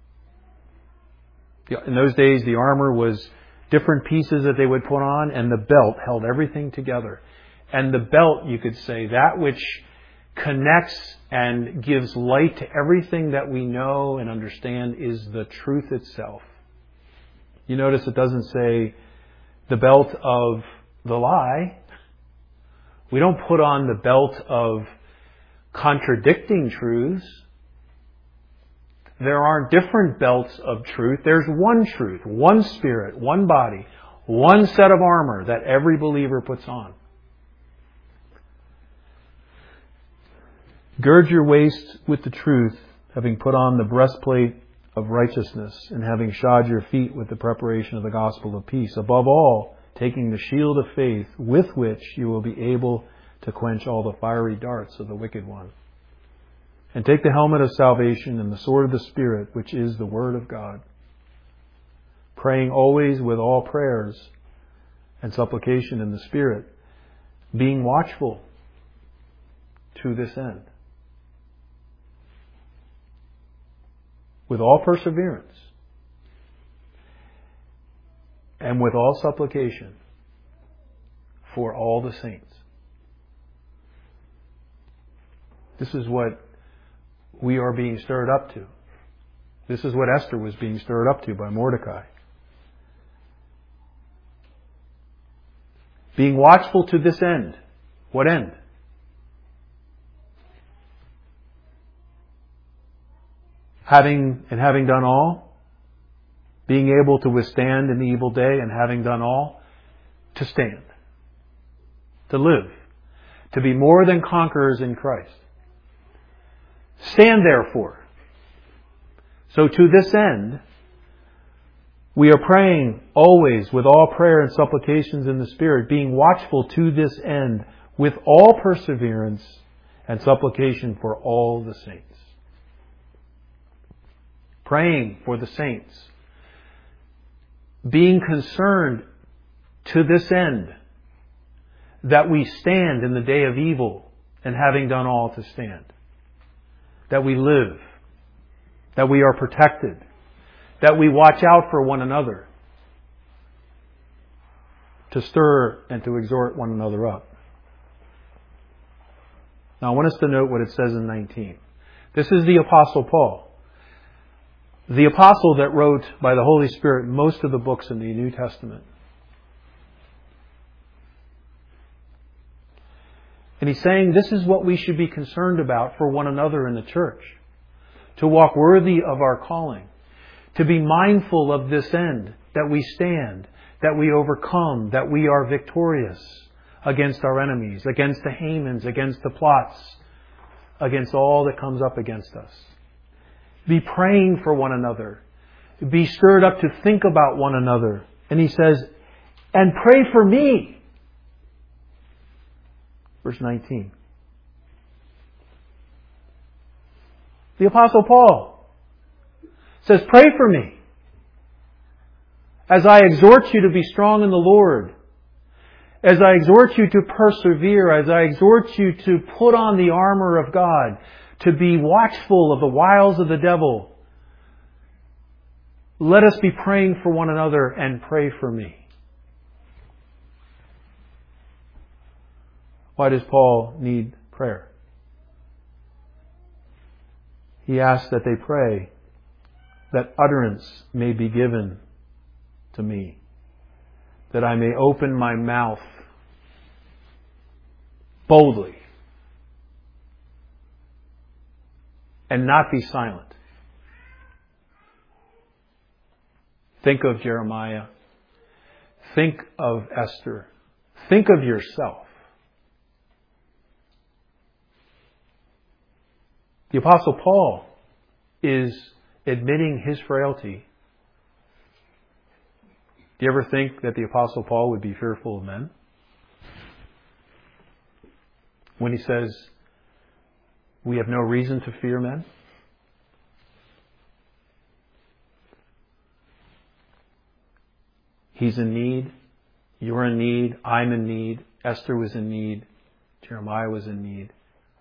In those days, the armor was different pieces that they would put on, and the belt held everything together. And the belt, you could say, that which connects and gives light to everything that we know and understand, is the truth itself. You notice it doesn't say the belt of the lie. We don't put on the belt of contradicting truths. There aren't different belts of truth. There's one truth, one spirit, one body, one set of armor that every believer puts on. Gird your waist with the truth, having put on the breastplate of righteousness, and having shod your feet with the preparation of the gospel of peace. Above all, taking the shield of faith, with which you will be able to quench all the fiery darts of the wicked one. And take the helmet of salvation and the sword of the Spirit, which is the Word of God, praying always with all prayers and supplication in the Spirit, being watchful to this end, with all perseverance and with all supplication for all the saints. This is what we are being stirred up to. This is what Esther was being stirred up to by Mordecai. Being watchful to this end. What end? Having, and having done all, being able to withstand in the evil day, and having done all, to stand. To live. To be more than conquerors in Christ. Stand therefore. So to this end, we are praying always with all prayer and supplications in the Spirit, being watchful to this end with all perseverance and supplication for all the saints. Praying for the saints. Being concerned to this end, that we stand in the day of evil, and having done all, to stand. That we live, that we are protected, that we watch out for one another, to stir and to exhort one another up. Now I want us to note what it says in nineteen. This is the Apostle Paul, the apostle that wrote by the Holy Spirit most of the books in the New Testament. And he's saying this is what we should be concerned about for one another in the church. To walk worthy of our calling. To be mindful of this end, that we stand, that we overcome, that we are victorious against our enemies, against the Hamans, against the plots, against all that comes up against us. Be praying for one another. Be stirred up to think about one another. And he says, and pray for me. Verse nineteen. The Apostle Paul says, pray for me as I exhort you to be strong in the Lord, as I exhort you to persevere, as I exhort you to put on the armor of God, to be watchful of the wiles of the devil. Let us be praying for one another and pray for me. Why does Paul need prayer? He asks that they pray that utterance may be given to me, that I may open my mouth boldly and not be silent. Think of Jeremiah. Think of Esther. Think of yourself. The Apostle Paul is admitting his frailty. Do you ever think that the Apostle Paul would be fearful of men? When he says, we have no reason to fear men? He's in need. You're in need. I'm in need. Esther was in need. Jeremiah was in need.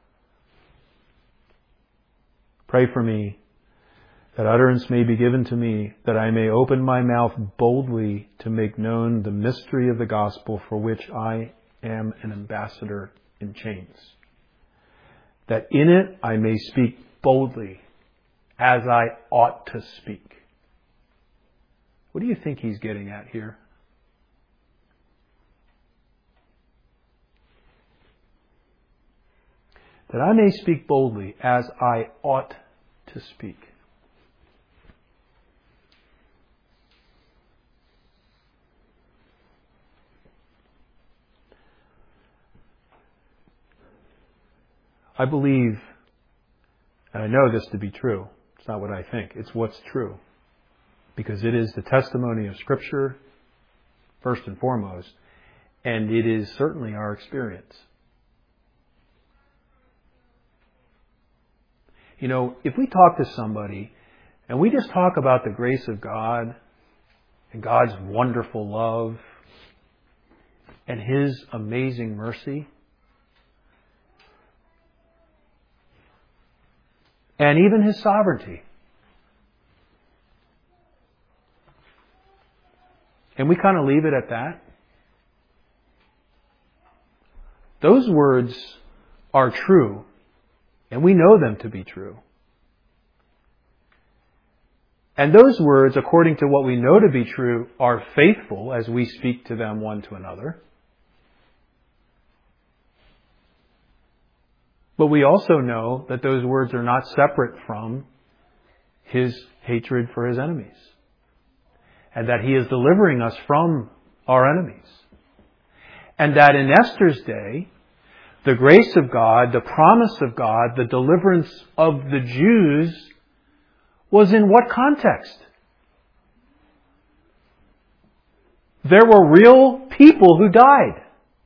Pray for me, that utterance may be given to me, that I may open my mouth boldly to make known the mystery of the gospel, for which I am an ambassador in chains. That in it I may speak boldly, as I ought to speak. What do you think he's getting at here? That I may speak boldly as I ought to speak. I believe, and I know this to be true. It's not what I think. It's what's true. Because it is the testimony of Scripture, first and foremost, and it is certainly our experience. You know, if we talk to somebody and we just talk about the grace of God and God's wonderful love and His amazing mercy, and even His sovereignty, and we kind of leave it at that, those words are true. And we know them to be true. And those words, according to what we know to be true, are faithful as we speak to them one to another. But we also know that those words are not separate from His hatred for His enemies. And that He is delivering us from our enemies. And that in Esther's day, the grace of God, the promise of God, the deliverance of the Jews was in what context? There were real people who died.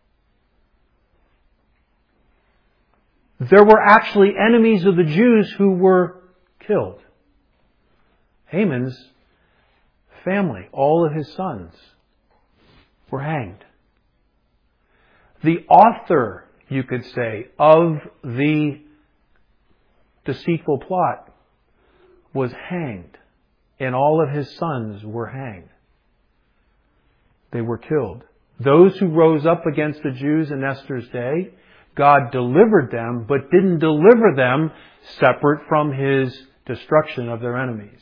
There were actually enemies of the Jews who were killed. Haman's family, all of his sons, were hanged. The author, you could say, of the deceitful plot was hanged, and all of his sons were hanged. They were killed. Those who rose up against the Jews in Esther's day, God delivered them, but didn't deliver them separate from His destruction of their enemies.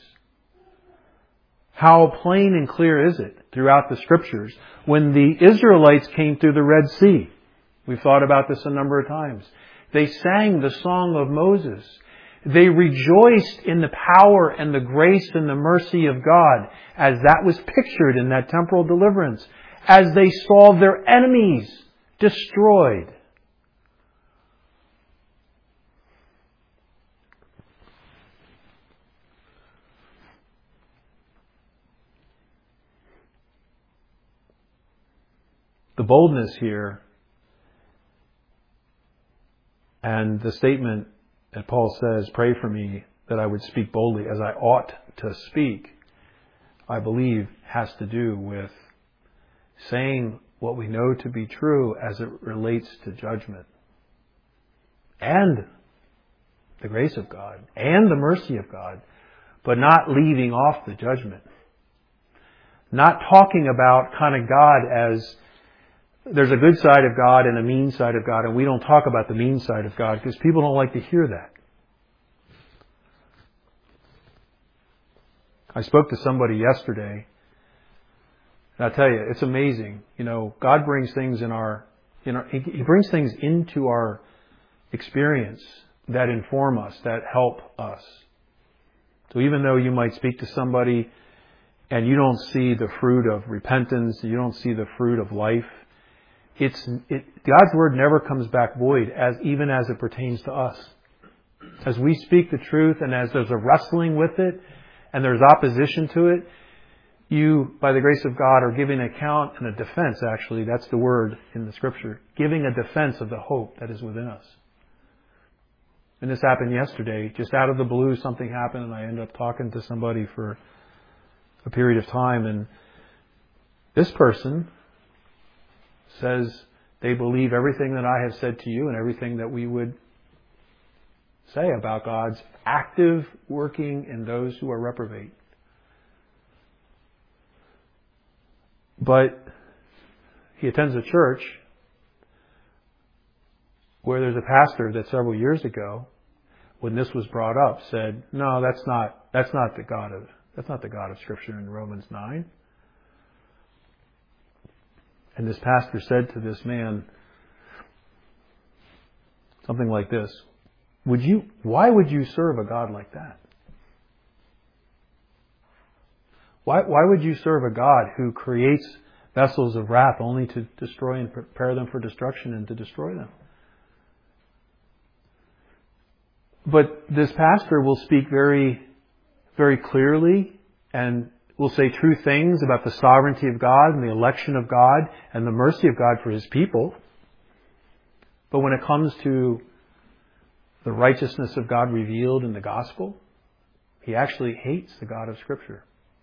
How plain and clear is it throughout the Scriptures when the Israelites came through the Red Sea? We've thought about this a number of times. They sang the song of Moses. They rejoiced in the power and the grace and the mercy of God as that was pictured in that temporal deliverance, as they saw their enemies destroyed. The boldness here and the statement that Paul says, pray for me that I would speak boldly as I ought to speak, I believe has to do with saying what we know to be true as it relates to judgment and the grace of God and the mercy of God, but not leaving off the judgment. Not talking about kind of God as there's a good side of God and a mean side of God, and we don't talk about the mean side of God because people don't like to hear that. I spoke to somebody yesterday, and I'll tell you, it's amazing. You know, God brings things in our, you know, He brings things into our experience that inform us, that help us. So even though you might speak to somebody and you don't see the fruit of repentance, you don't see the fruit of life, It's it, God's word never comes back void, as even as it pertains to us. As we speak the truth, and as there's a wrestling with it, and there's opposition to it, you, by the grace of God, are giving account and a defense. Actually, that's the word in the Scripture, giving a defense of the hope that is within us. And this happened yesterday, just out of the blue. Something happened, and I ended up talking to somebody for a period of time, and this person says they believe everything that I have said to you and everything that we would say about God's active working in those who are reprobate. But he attends a church where there's a pastor that several years ago, when this was brought up, said, "No, that's not that's not the God of that's not the God of Scripture in Romans nine." And this pastor said to this man something like this: "Would you? Why would you serve a God like that? Why, why would you serve a God who creates vessels of wrath only to destroy and prepare them for destruction and to destroy them?" But this pastor will speak very, very clearly and will say true things about the sovereignty of God and the election of God and the mercy of God for His people. But when it comes to the righteousness of God revealed in the gospel, he actually hates the God of Scripture.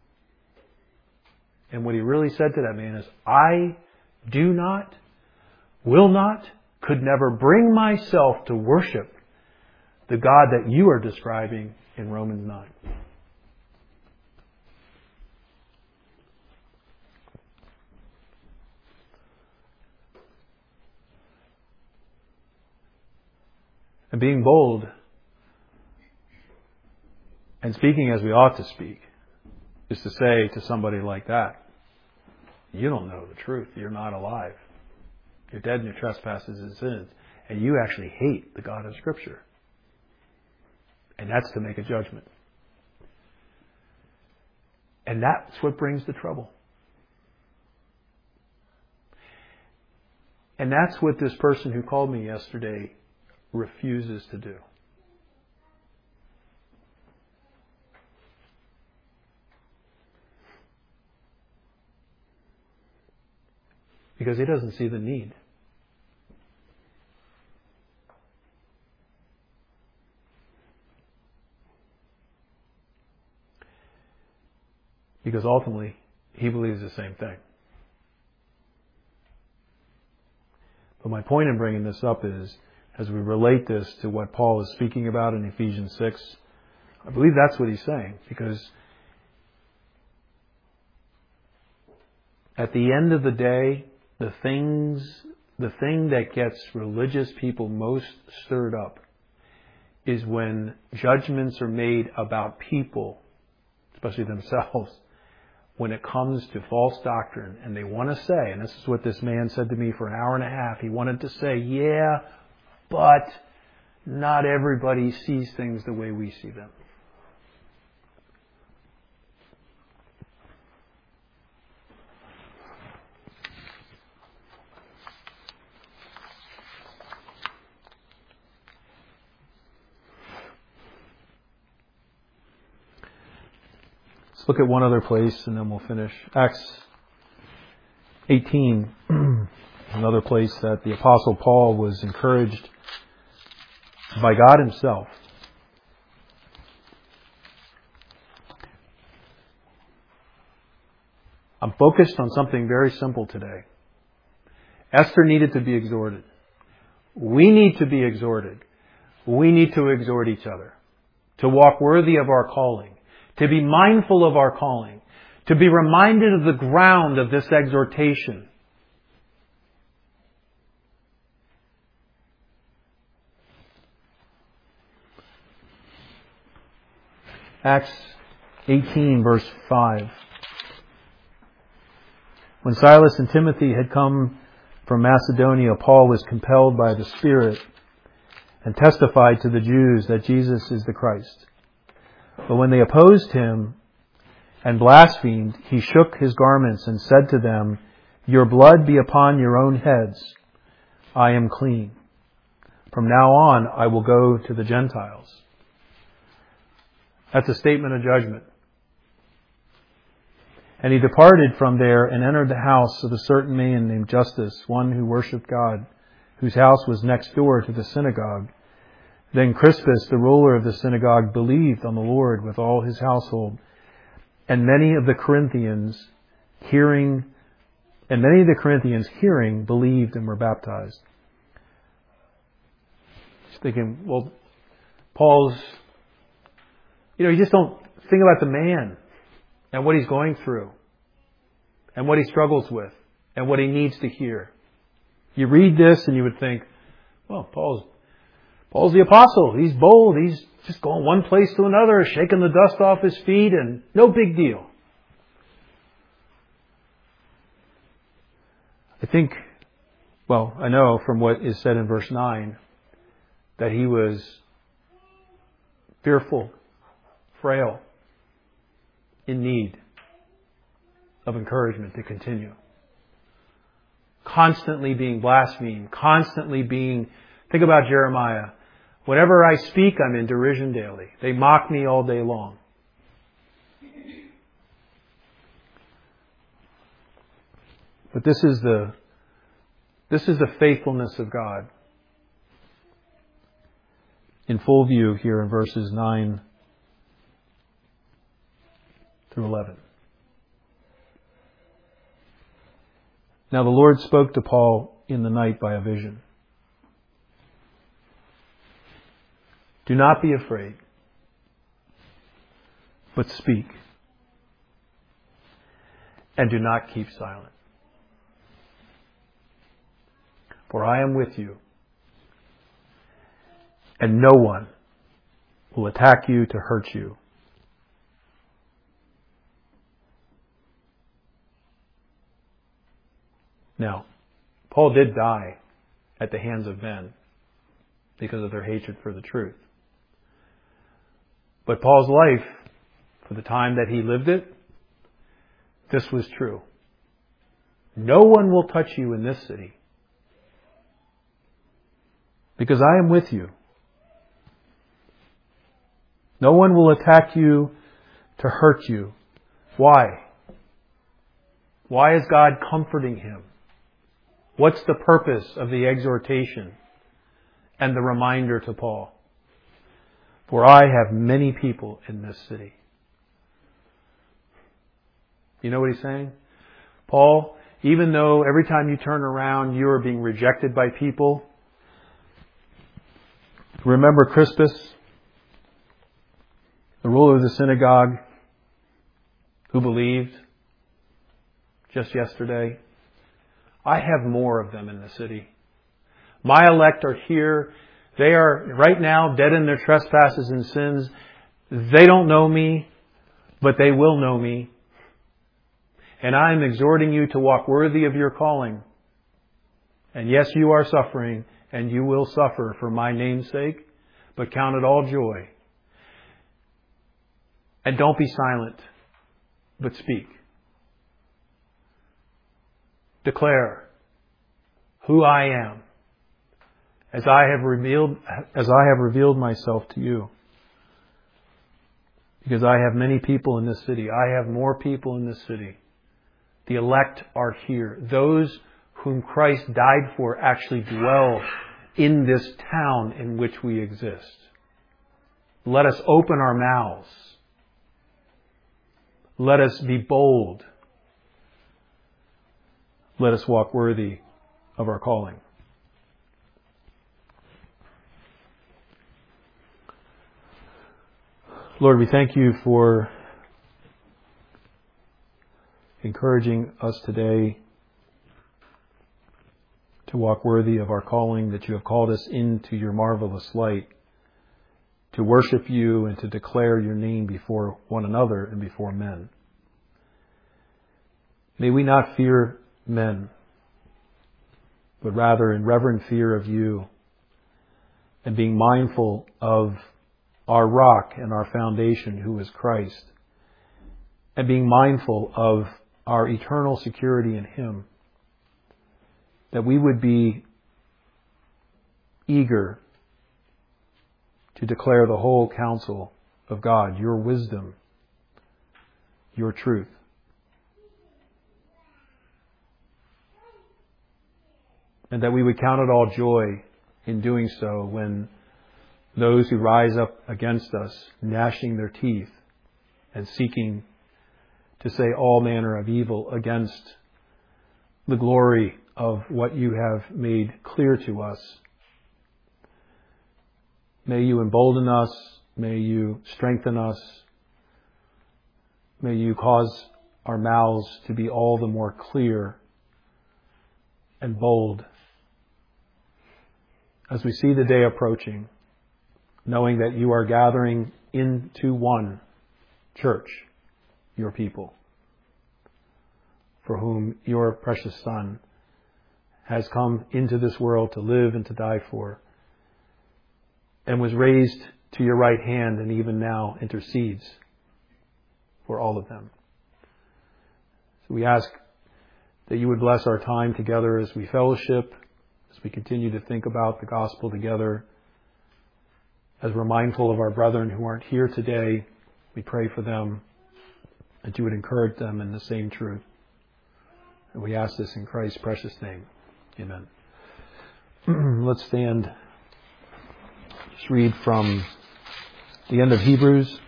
And what he really said to that man is, "I do not, will not, could never bring myself to worship the God that you are describing in Romans nine. And being bold and speaking as we ought to speak is to say to somebody like that, "You don't know the truth. You're not alive. You're dead in your trespasses and sins. And you actually hate the God of Scripture." And that's to make a judgment. And that's what brings the trouble. And that's what this person who called me yesterday refuses to do. Because he doesn't see the need. Because ultimately, he believes the same thing. But my point in bringing this up is, as we relate this to what Paul is speaking about in Ephesians six, I believe that's what he's saying. Because at the end of the day, the things, the thing that gets religious people most stirred up is when judgments are made about people, especially themselves, when it comes to false doctrine, and they want to say, and this is what this man said to me for an hour and a half, he wanted to say, yeah, but not everybody sees things the way we see them. Let's look at one other place and then we'll finish. Acts eighteen, another place that the Apostle Paul was encouraged by God Himself. I'm focused on something very simple today. Esther needed to be exhorted. We need to be exhorted. We need to exhort each other to walk worthy of our calling, to be mindful of our calling, to be reminded of the ground of this exhortation. Acts eighteen, verse five. When Silas and Timothy had come from Macedonia, Paul was compelled by the Spirit and testified to the Jews that Jesus is the Christ. But when they opposed him and blasphemed, he shook his garments and said to them, "Your blood be upon your own heads. I am clean. From now on, I will go to the Gentiles." That's a statement of judgment. And he departed from there and entered the house of a certain man named Justus, one who worshipped God, whose house was next door to the synagogue. Then Crispus, the ruler of the synagogue, believed on the Lord with all his household. And many of the Corinthians hearing, and many of the Corinthians hearing believed and were baptized. Just thinking, well, Paul's, you know, you just don't think about the man and what he's going through and what he struggles with and what he needs to hear. You read this and you would think, well, Paul's Paul's the apostle. He's bold. He's just going one place to another, shaking the dust off his feet, and no big deal. I think, well, I know from what is said in verse nine that he was fearful, frail, in need of encouragement to continue. Constantly being blasphemed, constantly being, think about Jeremiah. Whenever I speak, I'm in derision daily. They mock me all day long. But this is the, this is the faithfulness of God in full view here in verses nine through eleven. Now the Lord spoke to Paul in the night by a vision. Do not be afraid, but speak, and do not keep silent. For I am with you, and no one will attack you to hurt you. Now, Paul did die at the hands of men because of their hatred for the truth. But Paul's life, for the time that he lived it, this was true. No one will touch you in this city, because I am with you. No one will attack you to hurt you. Why? Why is God comforting him? What's the purpose of the exhortation and the reminder to Paul? For I have many people in this city. You know what he's saying? Paul, even though every time you turn around you are being rejected by people, remember Crispus, the ruler of the synagogue, who believed just yesterday? I have more of them in the city. My elect are here. They are right now dead in their trespasses and sins. They don't know me, but they will know me. And I am exhorting you to walk worthy of your calling. And yes, you are suffering, and you will suffer for my name's sake, but count it all joy. And don't be silent, but speak. Declare who I am, as I have revealed, as I have revealed myself to you. Because I have many people in this city. I have more people in this city. The elect are here. Those whom Christ died for actually dwell in this town in which we exist. Let us open our mouths. Let us be bold. Let us walk worthy of our calling. Lord, we thank you for encouraging us today to walk worthy of our calling, that you have called us into your marvelous light, to worship you and to declare your name before one another and before men. May we not fear men, but rather in reverent fear of you, and being mindful of our rock and our foundation, who is Christ, and being mindful of our eternal security in him, that we would be eager to declare the whole counsel of God, your wisdom, your truth. And that we would count it all joy in doing so when those who rise up against us, gnashing their teeth and seeking to say all manner of evil against the glory of what you have made clear to us. May you embolden us. May you strengthen us. May you cause our mouths to be all the more clear and bold as we see the day approaching, knowing that you are gathering into one church, your people, for whom your precious Son has come into this world to live and to die for, and was raised to your right hand and even now intercedes for all of them. So we ask that you would bless our time together as we fellowship, as we continue to think about the gospel together. As we're mindful of our brethren who aren't here today, we pray for them, that you would encourage them in the same truth. And we ask this in Christ's precious name. Amen. Let's stand. Just read from the end of Hebrews.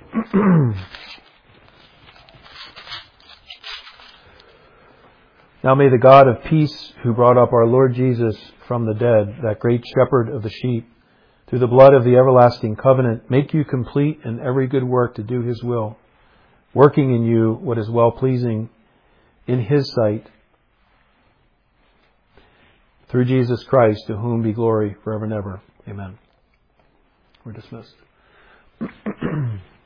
Now may the God of peace, who brought up our Lord Jesus from the dead, that great shepherd of the sheep, through the blood of the everlasting covenant, make you complete in every good work to do his will, working in you what is well-pleasing in his sight, through Jesus Christ, to whom be glory forever and ever. Amen. We're dismissed.